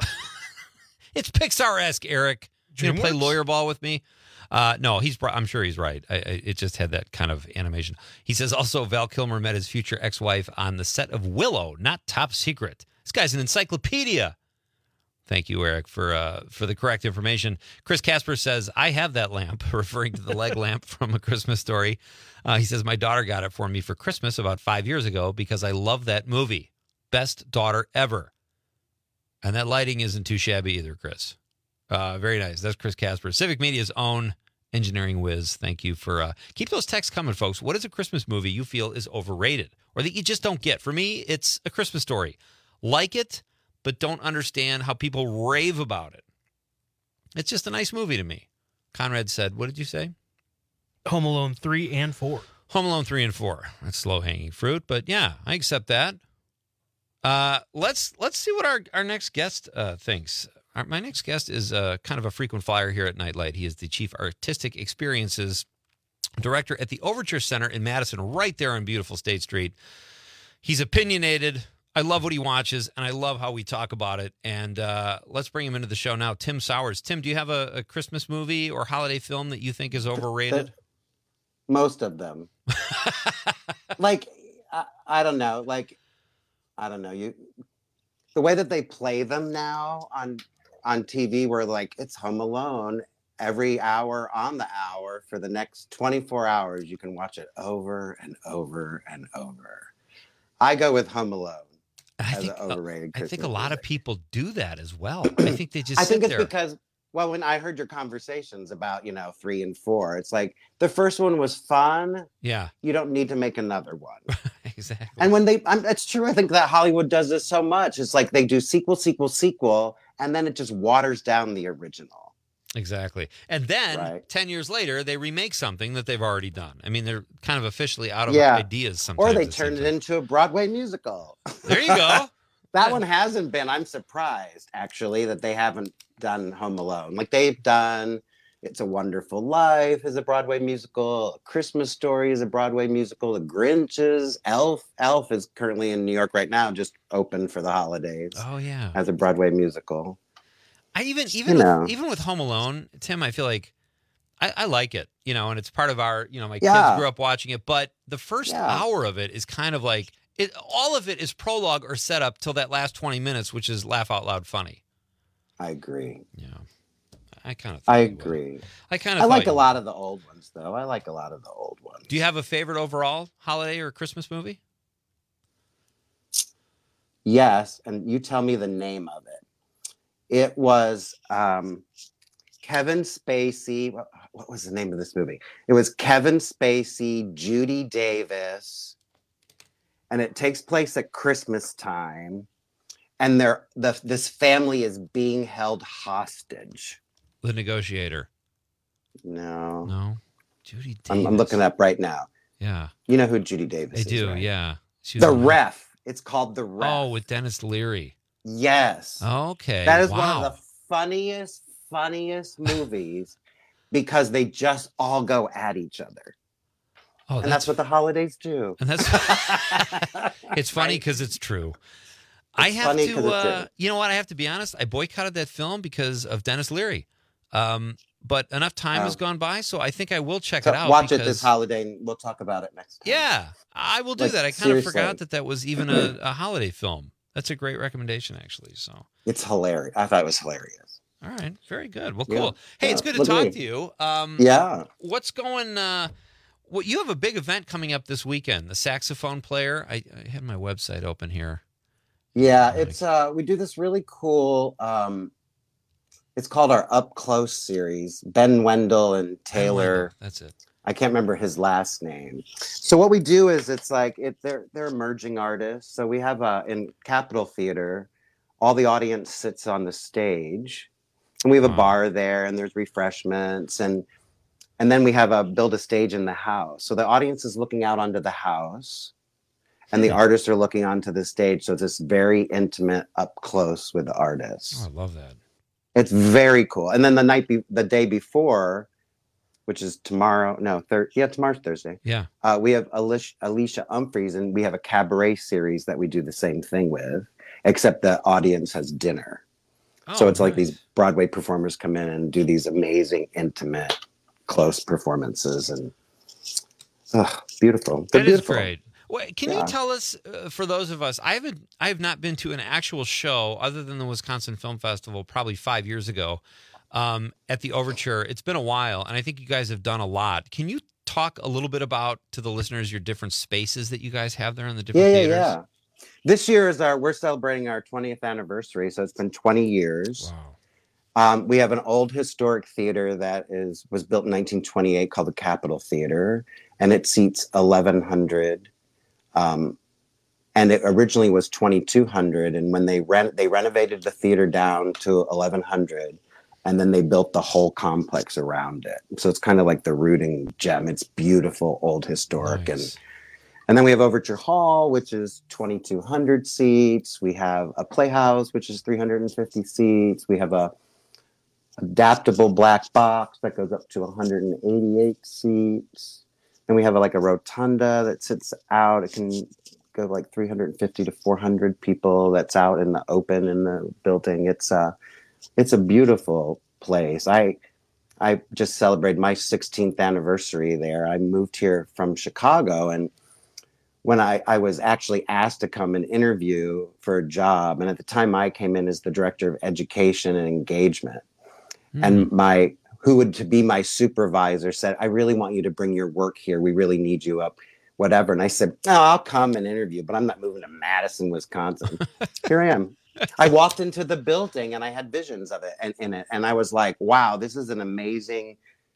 It's Pixar-esque, Eric. You gonna play lawyer ball with me? No, I'm sure he's right. It just had that kind of animation. He says also Val Kilmer met his future ex-wife on the set of Willow, not Top Secret. This guy's an encyclopedia. Thank you, Eric, for the correct information. Chris Casper says, I have that lamp, referring to the leg lamp from A Christmas Story. He says, my daughter got it for me for Christmas about 5 years ago because I love that movie. Best daughter ever. And that lighting isn't too shabby either, Chris. Very nice. That's Chris Casper, Civic Media's own engineering whiz. Thank you for keep those texts coming, folks. What is a Christmas movie you feel is overrated or that you just don't get? For me, it's A Christmas Story. Like it, but don't understand how people rave about it. It's just a nice movie to me. Conrad said, what did you say? Home Alone 3 and 4. Home Alone 3 and 4. That's low-hanging fruit, but yeah, I accept that. Let's see what our next guest thinks. My next guest is kind of a frequent flyer here at Nightlight. He is the Chief Artistic Experiences Director at the Overture Center in Madison, right there on beautiful State Street. He's opinionated. I love what he watches, and I love how we talk about it. And let's bring him into the show now. Tim Sowers. Tim, do you have a Christmas movie or holiday film that you think is overrated? Most of them. Like, I don't know. Like, I don't know. The way that they play them now on TV, where like it's Home Alone every hour on the hour for the next 24 hours. You can watch it over and over and over. I go with Home Alone. I think a lot of people do that as well. I think they just I think it's there. because, well, when I heard your conversations about, 3 and 4, it's like the first one was fun. Yeah. You don't need to make another one. Exactly. And when it's true. I think that Hollywood does this so much. It's like they do sequel, and then it just waters down the original. Exactly. And then 10 years later, they remake something that they've already done. I mean, they're kind of officially out of ideas sometimes. Or they turned it into a Broadway musical. There you go. That one hasn't been. I'm surprised, actually, that they haven't done Home Alone. Like they've done It's a Wonderful Life is a Broadway musical. A Christmas Story is a Broadway musical. The Grinches. Elf is currently in New York right now, just open for the holidays. Oh, yeah. As a Broadway musical. Even with Home Alone, Tim, I feel like I like it, and it's part of our, my kids grew up watching it, but the first hour of it is kind of like, all of it is prologue or setup till that last 20 minutes, which is laugh out loud funny. I agree. Yeah. I agree. I like a lot of the old ones, though. I like a lot of the old ones. Do you have a favorite overall holiday or Christmas movie? Yes, and you tell me the name of it. It was Kevin Spacey. What was the name of this movie? It was Kevin Spacey, Judy Davis, and it takes place at Christmas time, and this family is being held hostage. The Negotiator. No. Judy Davis. I'm looking up right now. Yeah. You know who Judy Davis is, I do, right? yeah. The Ref. It's called The Ref. Oh, with Dennis Leary. Yes. Okay. That is one of the funniest movies because they just all go at each other. Oh, and that's what the holidays do. And that's it's funny because it's true. I have to, you know what? I have to be honest. I boycotted that film because of Dennis Leary. But enough time has gone by, so I think I will check it out. Watch it this holiday, and we'll talk about it next time. Yeah, I will do that. I kind of forgot that was even a holiday film. That's a great recommendation, actually. So it's hilarious. I thought it was hilarious. All right, very good. Well, cool. Hey, it's good to talk to you. What's going? You have a big event coming up this weekend. The saxophone player. I had my website open here. Yeah, it's we do this really cool. It's called our Up Close series. Ben Wendell and Taylor. That's it. I can't remember his last name. So what we do is it's like they're emerging artists. So we have in Capitol Theater, all the audience sits on the stage, and we have a bar there, and there's refreshments, and then we have build a stage in the house. So the audience is looking out onto the house, and the artists are looking onto the stage. So it's this very intimate up close with the artists. Oh, I love that. It's very cool. And then the day before, which is tomorrow. No, tomorrow's Thursday. Yeah. We have Alicia Humphreys, and we have a cabaret series that we do the same thing with, except the audience has dinner. So it's like these Broadway performers come in and do these amazing, intimate, close performances, and beautiful. They're beautiful. Is great. Wait, can you tell us, for those of us, I have not been to an actual show other than the Wisconsin Film Festival probably 5 years ago at the Overture. It's been a while, and I think you guys have done a lot. Can you talk a little bit about, to the listeners, your different spaces that you guys have there in the different theaters? Yeah. This year we're celebrating our 20th anniversary, so it's been 20 years. Wow. We have an old historic theater that was built in 1928 called the Capitol Theater, and it seats 1,100. And it originally was 2,200, and when they renovated the theater down to 1,100, and then they built the whole complex around it. So it's kind of like the rooting gem. It's beautiful, old historic, and then we have Overture Hall, which is 2,200 seats. We have a Playhouse, which is 350 seats. We have a adaptable black box that goes up to 188 seats. And we have a rotunda that sits out. It can go like 350 to 400 people. That's out in the open in the building. It's a beautiful place. I just celebrated my 16th anniversary there. I moved here from Chicago, and when I was actually asked to come and interview for a job, and at the time I came in as the director of education and engagement, and who would to be my supervisor said, "I really want you to bring your work here. We really need you up, whatever." And I said, "No, I'll come and interview, but I'm not moving to Madison, Wisconsin." Here I am. I walked into the building and I had visions of it and I was like, wow, this is an amazing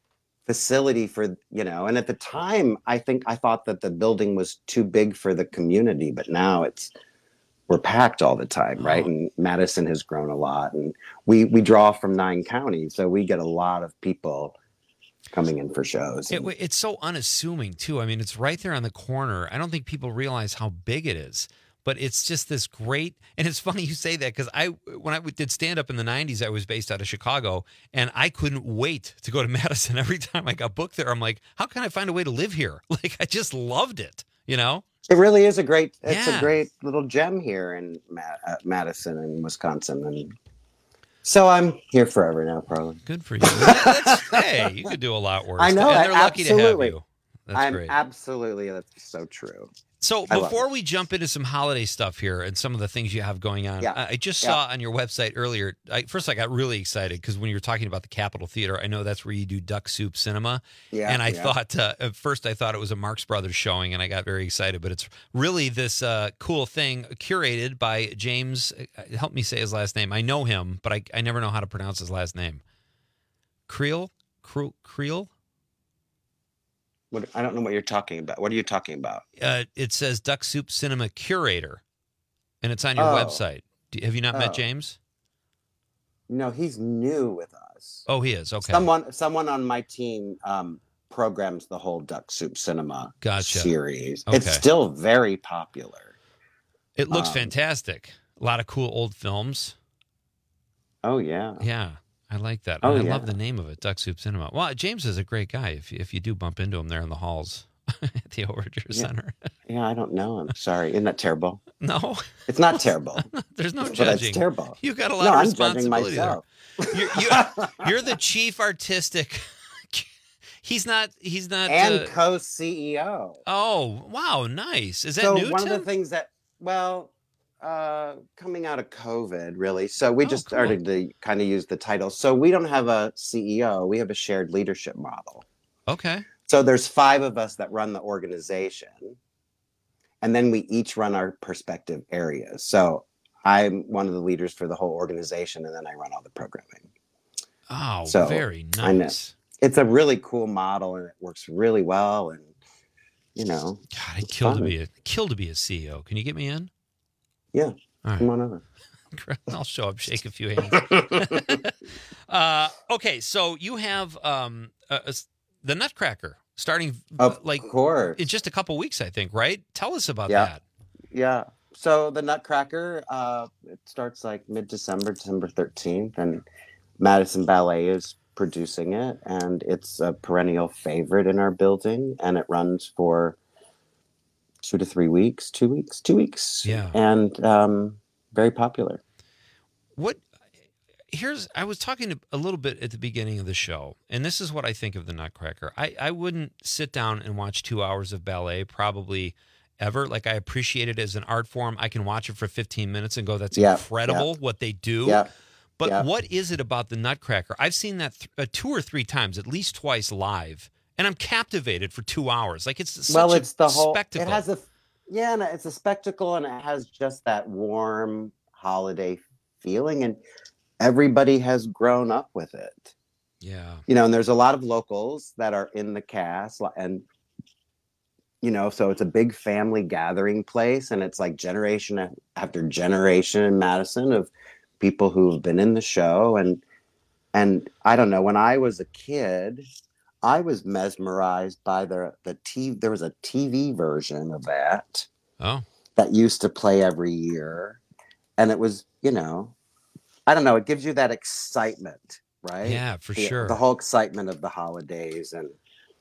facility for, and at the time I thought that the building was too big for the community, but now we're packed all the time, right? And Madison has grown a lot, and we draw from 9 counties, so we get a lot of people coming in for shows. It's so unassuming too. I mean, it's right there on the corner. I don't think people realize how big it is, but it's just this great. And it's funny you say that, because when I did stand up in the 90s, I was based out of Chicago, and I couldn't wait to go to Madison. Every time I got booked there, I'm like, how can I find a way to live here? Like, I just loved it, It really is a great little gem here in Madison and Wisconsin. And so I'm here forever now, probably. Good for you. Hey, you could do a lot worse. I know. And they're lucky to have you. That's great. Absolutely. That's so true. So before we jump into some holiday stuff here and some of the things you have going on, I just saw on your website earlier, first I got really excited because when you were talking about the Capitol Theater, I know that's where you do Duck Soup Cinema. And I thought, at first I thought it was a Marx Brothers showing, and I got very excited, but it's really this cool thing curated by James, help me say his last name. I know him, but I never know how to pronounce his last name. Creel? I don't know what you're talking about. What are you talking about? It says Duck Soup Cinema Curator, and it's on your website. Have you not met James? No, he's new with us. Oh, he is? Okay. Someone on my team programs the whole Duck Soup Cinema series. Okay. It's still very popular. It looks fantastic. A lot of cool old films. Oh, yeah. Yeah. I like that. I love the name of it, Duck Soup Cinema. Well, James is a great guy if you do bump into him there in the halls at the Overture Center. Yeah, I don't know. I'm sorry. Isn't that terrible? No. It's not terrible. There's no but judging. It's terrible. You've got a lot of responsibility there. You're the chief artistic. He's not. And co-CEO. Oh, wow. Nice. Is that so new, one Tim? of the things that, coming out of COVID, really. So we just started to kind of use the title. So we don't have a CEO. We have a shared leadership model. Okay. So there's 5 of us that run the organization. And then we each run our perspective areas. So I'm one of the leaders for the whole organization, and then I run all the programming. Oh, so very nice. I know. It's a really cool model, and it works really well. And, God, I'd kill to be a CEO. Can you get me in? Yeah. All right. Come on over. I'll show up, shake a few hands. Okay, so you have the Nutcracker starting in just a couple weeks, I think, right? Tell us about that. Yeah. So the Nutcracker, it starts like mid-December, December 13th, and Madison Ballet is producing it, and it's a perennial favorite in our building, and it runs for 2 to 3 weeks, 2 weeks. Yeah. And very popular. I was talking a little bit at the beginning of the show, and this is what I think of the Nutcracker. I wouldn't sit down and watch 2 hours of ballet probably ever. Like, I appreciate it as an art form. I can watch it for 15 minutes and go, that's incredible what they do. Yeah. But what is it about the Nutcracker? I've seen that 2 or 3 times, at least twice live, and I'm captivated for 2 hours. Like, it's such it's the whole spectacle. It has and it's a spectacle, and it has just that warm holiday feeling, and everybody has grown up with it. Yeah. And there's a lot of locals that are in the cast, and so it's a big family gathering place, and it's like generation after generation in Madison of people who've been in the show. And I don't know, when I was a kid, I was mesmerized by the TV. There was a TV version of that. Oh. That used to play every year. And it was, I don't know, it gives you that excitement, right? Yeah, for sure. The whole excitement of the holidays, and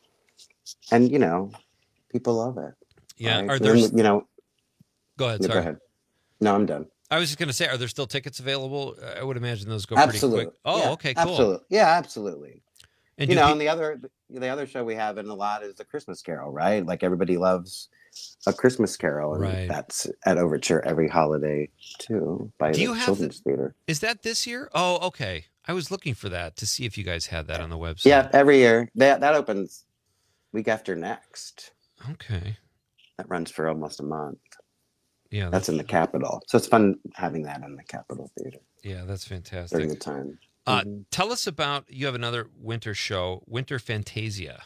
people love it. Yeah. Right? Are there? Go ahead. Sorry. Go ahead. No, I'm done. I was just going to say, are there still tickets available? I would imagine those go pretty quick. Oh, yeah, okay, cool. Absolutely. Yeah, absolutely. And and the other show we have in a lot is The Christmas Carol, right? Like, everybody loves A Christmas Carol, and that's at Overture every holiday too, by the Children's Theater. Is that this year? Oh, okay. I was looking for that to see if you guys had that on the website. Yeah, every year. That opens week after next. Okay. That runs for almost a month. Yeah, that's in the Capitol. So it's fun having that in the Capitol Theater. Yeah, that's fantastic. During the time. Tell us about, you have another winter show, Winter Fantasia.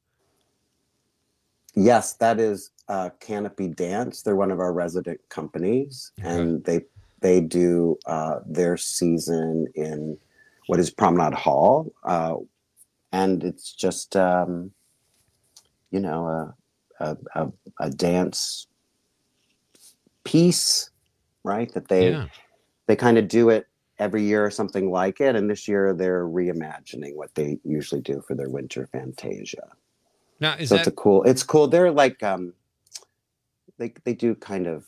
Yes, that is Canopy Dance. They're one of our resident companies, and they do their season in what is Promenade Hall, and it's just a dance piece, right? That they kind of do it every year or something like it, and this year they're reimagining what they usually do for their Winter Fantasia. Now, it's cool. They're like they do kind of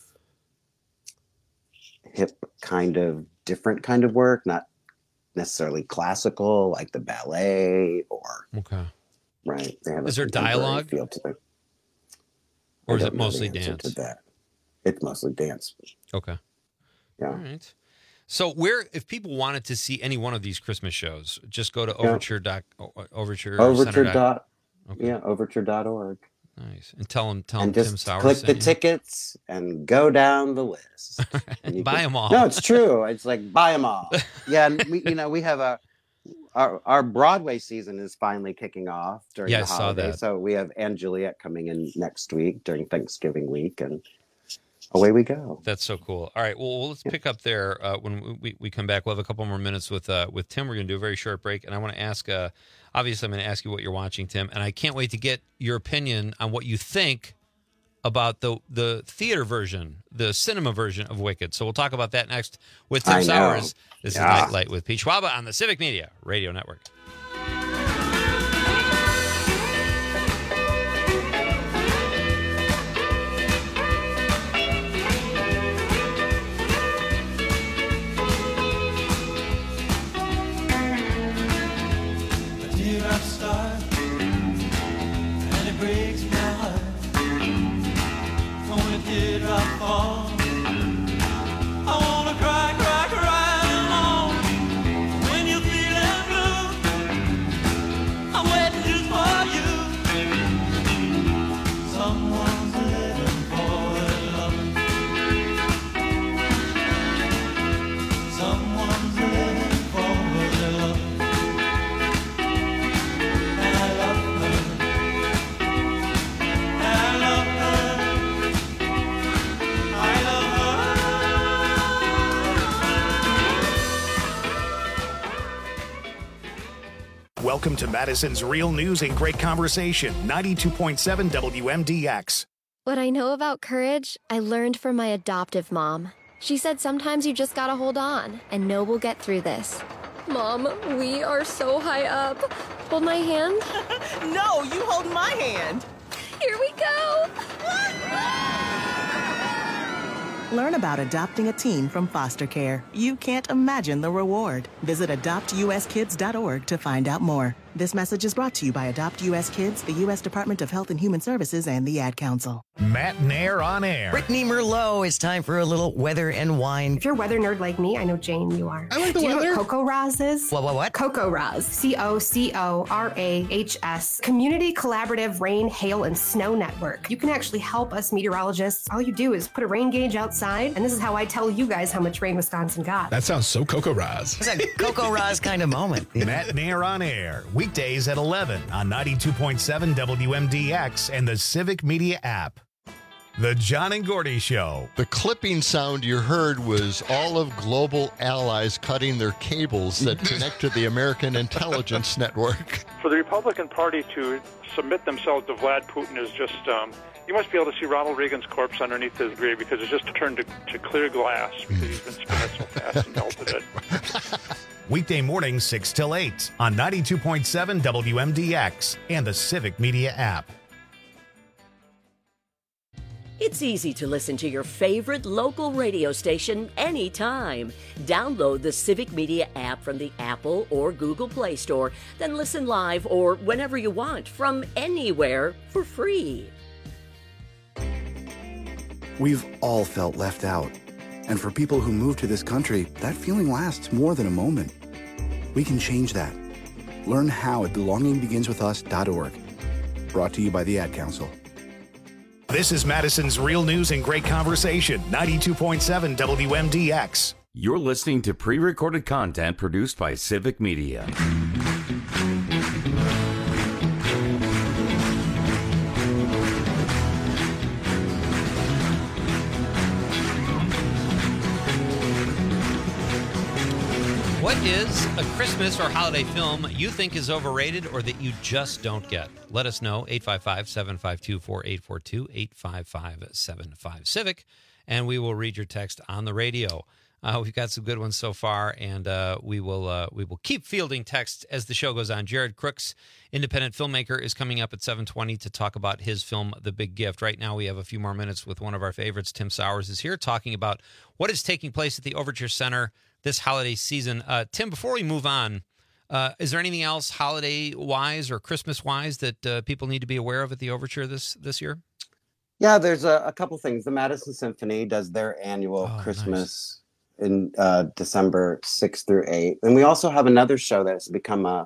hip, kind of different kind of work, not necessarily classical like the ballet or right. They have is there dialogue feel to them. Or is it mostly dance? It's mostly dance. Okay. Yeah. All right. So if people wanted to see any one of these Christmas shows, just go to overture.org. Nice. And tell them and Tim just Sauer click sent the you. tickets and go down the list. And buy them all. No, it's true. It's like buy them all. Yeah, and we have our Broadway season is finally kicking off during the holiday. Saw that. So we have Anne Juliet coming in next week during Thanksgiving week, and away we go. That's so cool. All right. Well, let's pick up there when we come back. We'll have a couple more minutes with Tim. We're going to do a very short break. And I want to ask, obviously, I'm going to ask you what you're watching, Tim. And I can't wait to get your opinion on what you think about the theater version, the cinema version of Wicked. So we'll talk about that next with Tim Sowers. This is Nightlight with Pete Schwaba on the Civic Media Radio Network. Welcome to Madison's Real News and Great Conversation, 92.7 WMDX. What I know about courage, I learned from my adoptive mom. She said sometimes you just gotta hold on and know we'll get through this. Mom, we are so high up. Hold my hand. No, you hold my hand. Here we go. Learn about adopting a teen from foster care. You can't imagine the reward. Visit adoptuskids.org to find out more. This message is brought to you by Adopt US Kids, the U.S. Department of Health and Human Services, and the Ad Council. Matt Nair on air. Brittany Merlot, it's time for a little weather and wine. If you're a weather nerd like me, I know, Jane, you are. I like the Do you weather. know what Coco Raz is? What? Coco Raz. COCORAHS. Community Collaborative Rain, Hail, and Snow Network. You can actually help us meteorologists. All you do is put a rain gauge outside, and this is how I tell you guys how much rain Wisconsin got. That sounds so Coco Raz. It's a Coco Raz kind of moment. Matt Nair on air. Weekdays at 11 on 92.7 WMDX and the Civic Media app. The John and Gordy Show. The clipping sound you heard was all of global allies cutting their cables that connect to the American intelligence network. For the Republican Party to submit themselves to Vlad Putin is just, you must be able to see Ronald Reagan's corpse underneath his grave because it's just turned to clear glass because he's been spinning so fast and melted it. Weekday mornings 6 till 8 on 92.7 WMDX and the Civic Media app. It's easy to listen to your favorite local radio station anytime. Download the Civic Media app from the Apple or Google Play Store, then listen live or whenever you want from anywhere for free. We've all felt left out. And for people who move to this country, that feeling lasts more than a moment. We can change that. Learn how at belongingbeginswithus.org. Brought to you by the Ad Council. This is Madison's Real News and Great Conversation, 92.7 WMDX. You're listening to pre-recorded content produced by Civic Media. What is a Christmas or holiday film you think is overrated or that you just don't get? Let us know, 855-752-4842, 855-75-CIVIC, and we will read your text on the radio. We've got some good ones so far, and we will keep fielding texts as the show goes on. Jared Crooks, independent filmmaker, is coming up at 7:20 to talk about his film, The Big Gift. Right now we have a few more minutes with one of our favorites. Tim Sowers is here talking about what is taking place at the Overture Center this holiday season. Tim, before we move on, is there anything else holiday-wise or Christmas-wise that people need to be aware of at the Overture this year? Yeah, there's a couple things. The Madison Symphony does their annual Christmas in December 6th through 8th. And we also have another show that's become a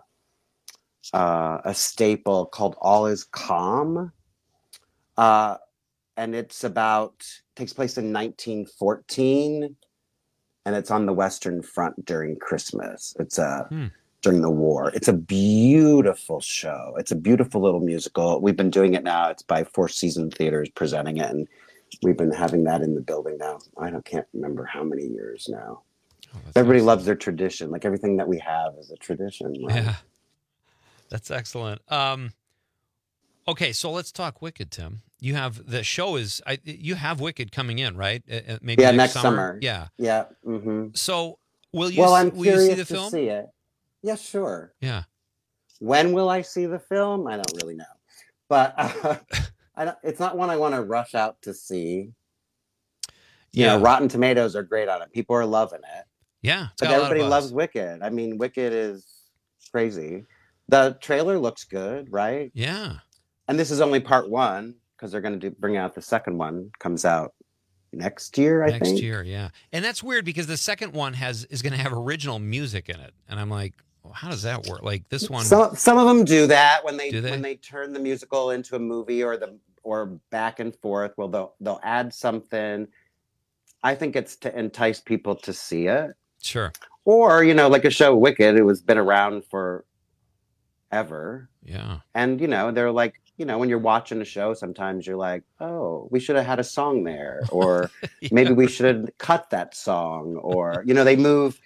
staple called All Is Calm. And takes place in 1914. And it's on the Western Front during Christmas. It's during the war. It's a beautiful show. It's a beautiful little musical. We've been doing it now. It's by Four Seasons Theaters presenting it, and we've been having that in the building now. Can't remember how many years now. Everybody loves their tradition. Like everything that we have is a tradition. Right? Yeah, that's excellent. Okay, so let's talk Wicked, Tim. You have the show you have Wicked coming in, right? Maybe next summer. Yeah. Mm-hmm. So will you see the film? To see it. Yeah, sure. Yeah. When will I see the film? I don't really know, but it's not one I want to rush out to see. You know, Rotten Tomatoes are great on it. People are loving it. Yeah, but everybody loves Wicked. I mean, Wicked is crazy. The trailer looks good, right? Yeah. And this is only part one because they're going to bring out the second one. Comes out next year, I think. Next year, yeah. And that's weird because the second one is going to have original music in it, and I'm like, well, how does that work? Like this one. Some of them do that when they turn the musical into a movie or back and forth. Well, they'll add something. I think it's to entice people to see it. Sure. Or like a show Wicked, it was been around for ever. Yeah. And they're like. When you're watching a show, sometimes you're like, oh, we should have had a song there. Or maybe we should have cut that song. Or, they move.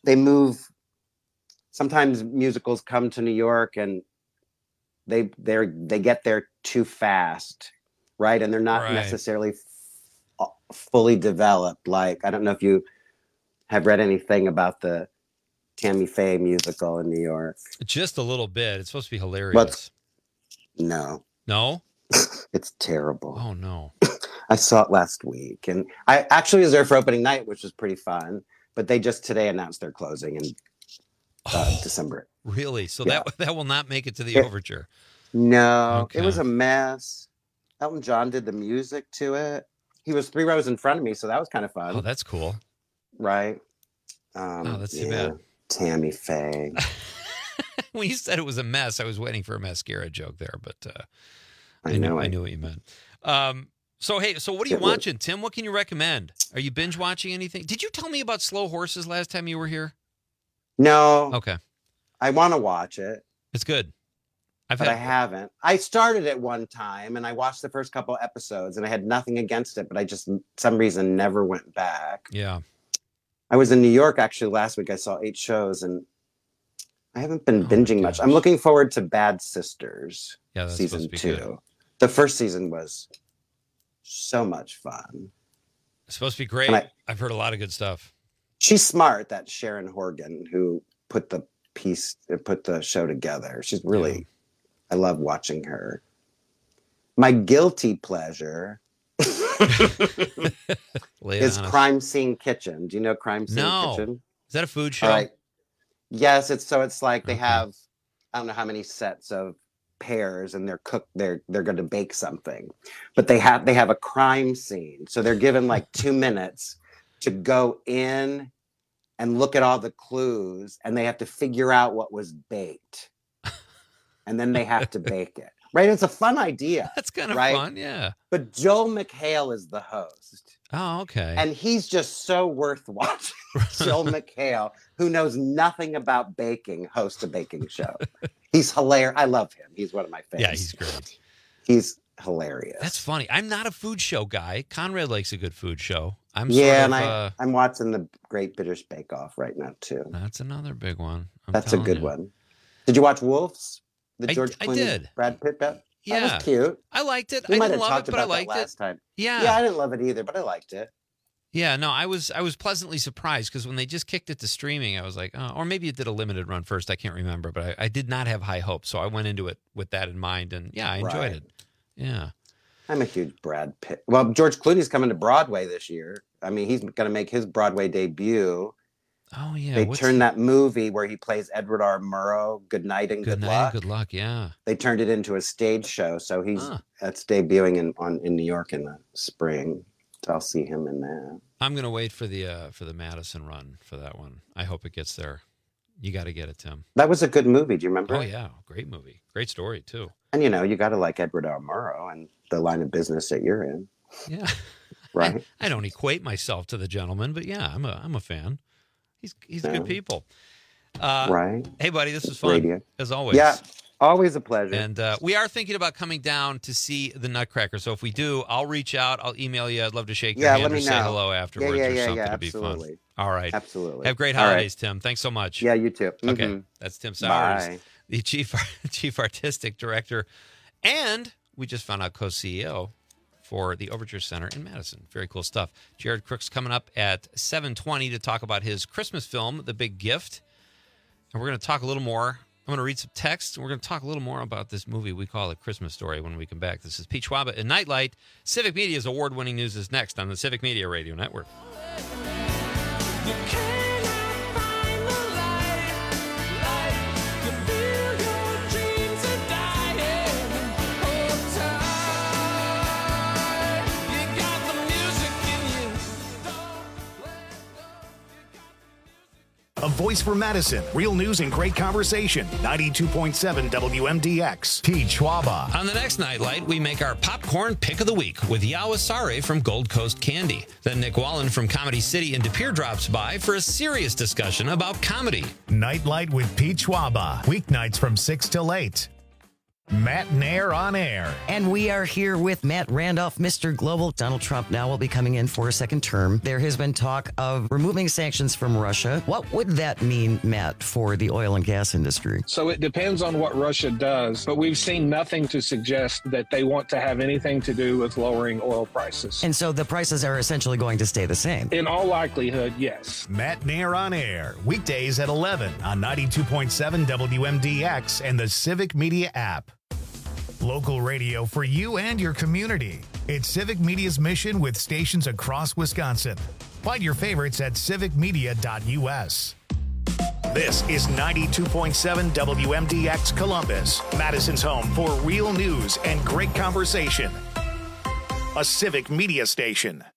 Sometimes musicals come to New York and they get there too fast, right? And they're not necessarily fully developed. Like, I don't know if you have read anything about the Tammy Faye musical in New York. Just a little bit. It's supposed to be hilarious. What? No. No? It's terrible. Oh, no. I saw it last week, and I actually was there for opening night, which was pretty fun. But they just today announced they're closing in December. Really? So Yeah. that will not make it to the overture. No, Okay. It was a mess. Elton John did the music to it. He was 3 rows in front of me, so that was kind of fun. Oh, that's cool. Right? That's too bad. Tammy Faye. When you said it was a mess, I was waiting for a mascara joke there, but I know what you meant. So what are you watching, Tim? What can you recommend? Are you binge watching anything? Did you tell me about Slow Horses last time you were here? No. Okay. I want to watch it. It's good. I haven't. I started it one time and I watched the first couple episodes and I had nothing against it, but I just, some reason, never went back. Yeah. I was in New York actually last week. I saw 8 shows and I haven't been binging much. I'm looking forward to Bad Sisters season 2. Good. The first season was so much fun. It's supposed to be great. I've heard a lot of good stuff. She's smart, that Sharon Horgan, who put the show together. She's really, I love watching her. My guilty pleasure is Crime Scene Kitchen. Do you know Crime Scene Kitchen? Is that a food show? All right. Yes, it's like they have, I don't know how many sets of pairs and they're going to bake something, but they have a crime scene. So they're given like 2 minutes to go in and look at all the clues and they have to figure out what was baked. And then they have to bake it. Right? It's a fun idea. That's kind of fun, yeah. But Joel McHale is the host. Oh, okay. And he's just so worth watching. Joel McHale, who knows nothing about baking, hosts a baking show. He's hilarious. I love him. He's one of my favorites. Yeah, he's great. He's hilarious. That's funny. I'm not a food show guy. Conrad likes a good food show. I'm watching the Great British Bake Off right now too. That's another big one. That's a good one. Did you watch Wolves? The George Clooney, I did. Brad Pitt. Yeah, that was cute. I liked it. We I might didn't have love talked it, but I about liked that last it. time. Yeah, I didn't love it either, but I liked it. Yeah, no, I was pleasantly surprised because when they just kicked it to streaming, I was like, oh, or maybe it did a limited run first. I can't remember, but I did not have high hopes, so I went into it with that in mind, and yeah, I enjoyed it. Yeah, I'm a huge Brad Pitt. Well, George Clooney's coming to Broadway this year. I mean, he's going to make his Broadway debut. Oh yeah, they turned that movie where he plays Edward R. Murrow, Good Night and Good Luck. Good Luck, yeah. They turned it into a stage show, so that's debuting in New York in the spring. So I'll see him in that. I'm gonna wait for the Madison run for that one. I hope it gets there. You got to get it, Tim. That was a good movie. Do you remember? Oh yeah, great movie, great story too. And you got to like Edward R. Murrow and the line of business that you're in. Yeah, right. I don't equate myself to the gentleman, but yeah, I'm a fan. He's good people. Right. Hey, buddy, this was fun Radio. as always. Yeah, always a pleasure. And we are thinking about coming down to see the Nutcracker. So if we do, I'll reach out. I'll email you. I'd love to shake your hand or say hello afterwards or something. It'd be fun. All right. Absolutely. Have great holidays, Tim. Thanks so much. Yeah, you too. Mm-hmm. Okay. That's Tim Sowers, Bye. the chief artistic director, and we just found out co-CEO for the Overture Center in Madison. Very cool stuff. Jared Crook's coming up at 7:20 to talk about his Christmas film, The Big Gift. And we're going to talk a little more. I'm going to read some text, and we're going to talk a little more about this movie we call A Christmas Story when we come back. This is Pete Schwaba and Nightlight. Civic Media's award-winning news is next on the Civic Media Radio Network. A voice for Madison. Real news and great conversation. 92.7 WMDX. Pete Schwaba. On the next Nightlight, we make our popcorn pick of the week with Yawasare from Gold Coast Candy. Then Nick Wallen from Comedy City in De Pere drops by for a serious discussion about comedy. Nightlight with Pete Schwaba. Weeknights from 6 till 8. Matt Nair on air. And we are here with Matt Randolph, Mr. Global. Donald Trump now will be coming in for a second term. There has been talk of removing sanctions from Russia. What would that mean, Matt, for the oil and gas industry? So it depends on what Russia does, but we've seen nothing to suggest that they want to have anything to do with lowering oil prices. And so the prices are essentially going to stay the same? In all likelihood, yes. Matt Nair on air, weekdays at 11 on 92.7 WMDX and the Civic Media app. Local radio for you and your community. It's Civic Media's mission with stations across Wisconsin. Find your favorites at civicmedia.us. This is 92.7 WMDX Columbus, Madison's home for real news and great conversation. A Civic Media station.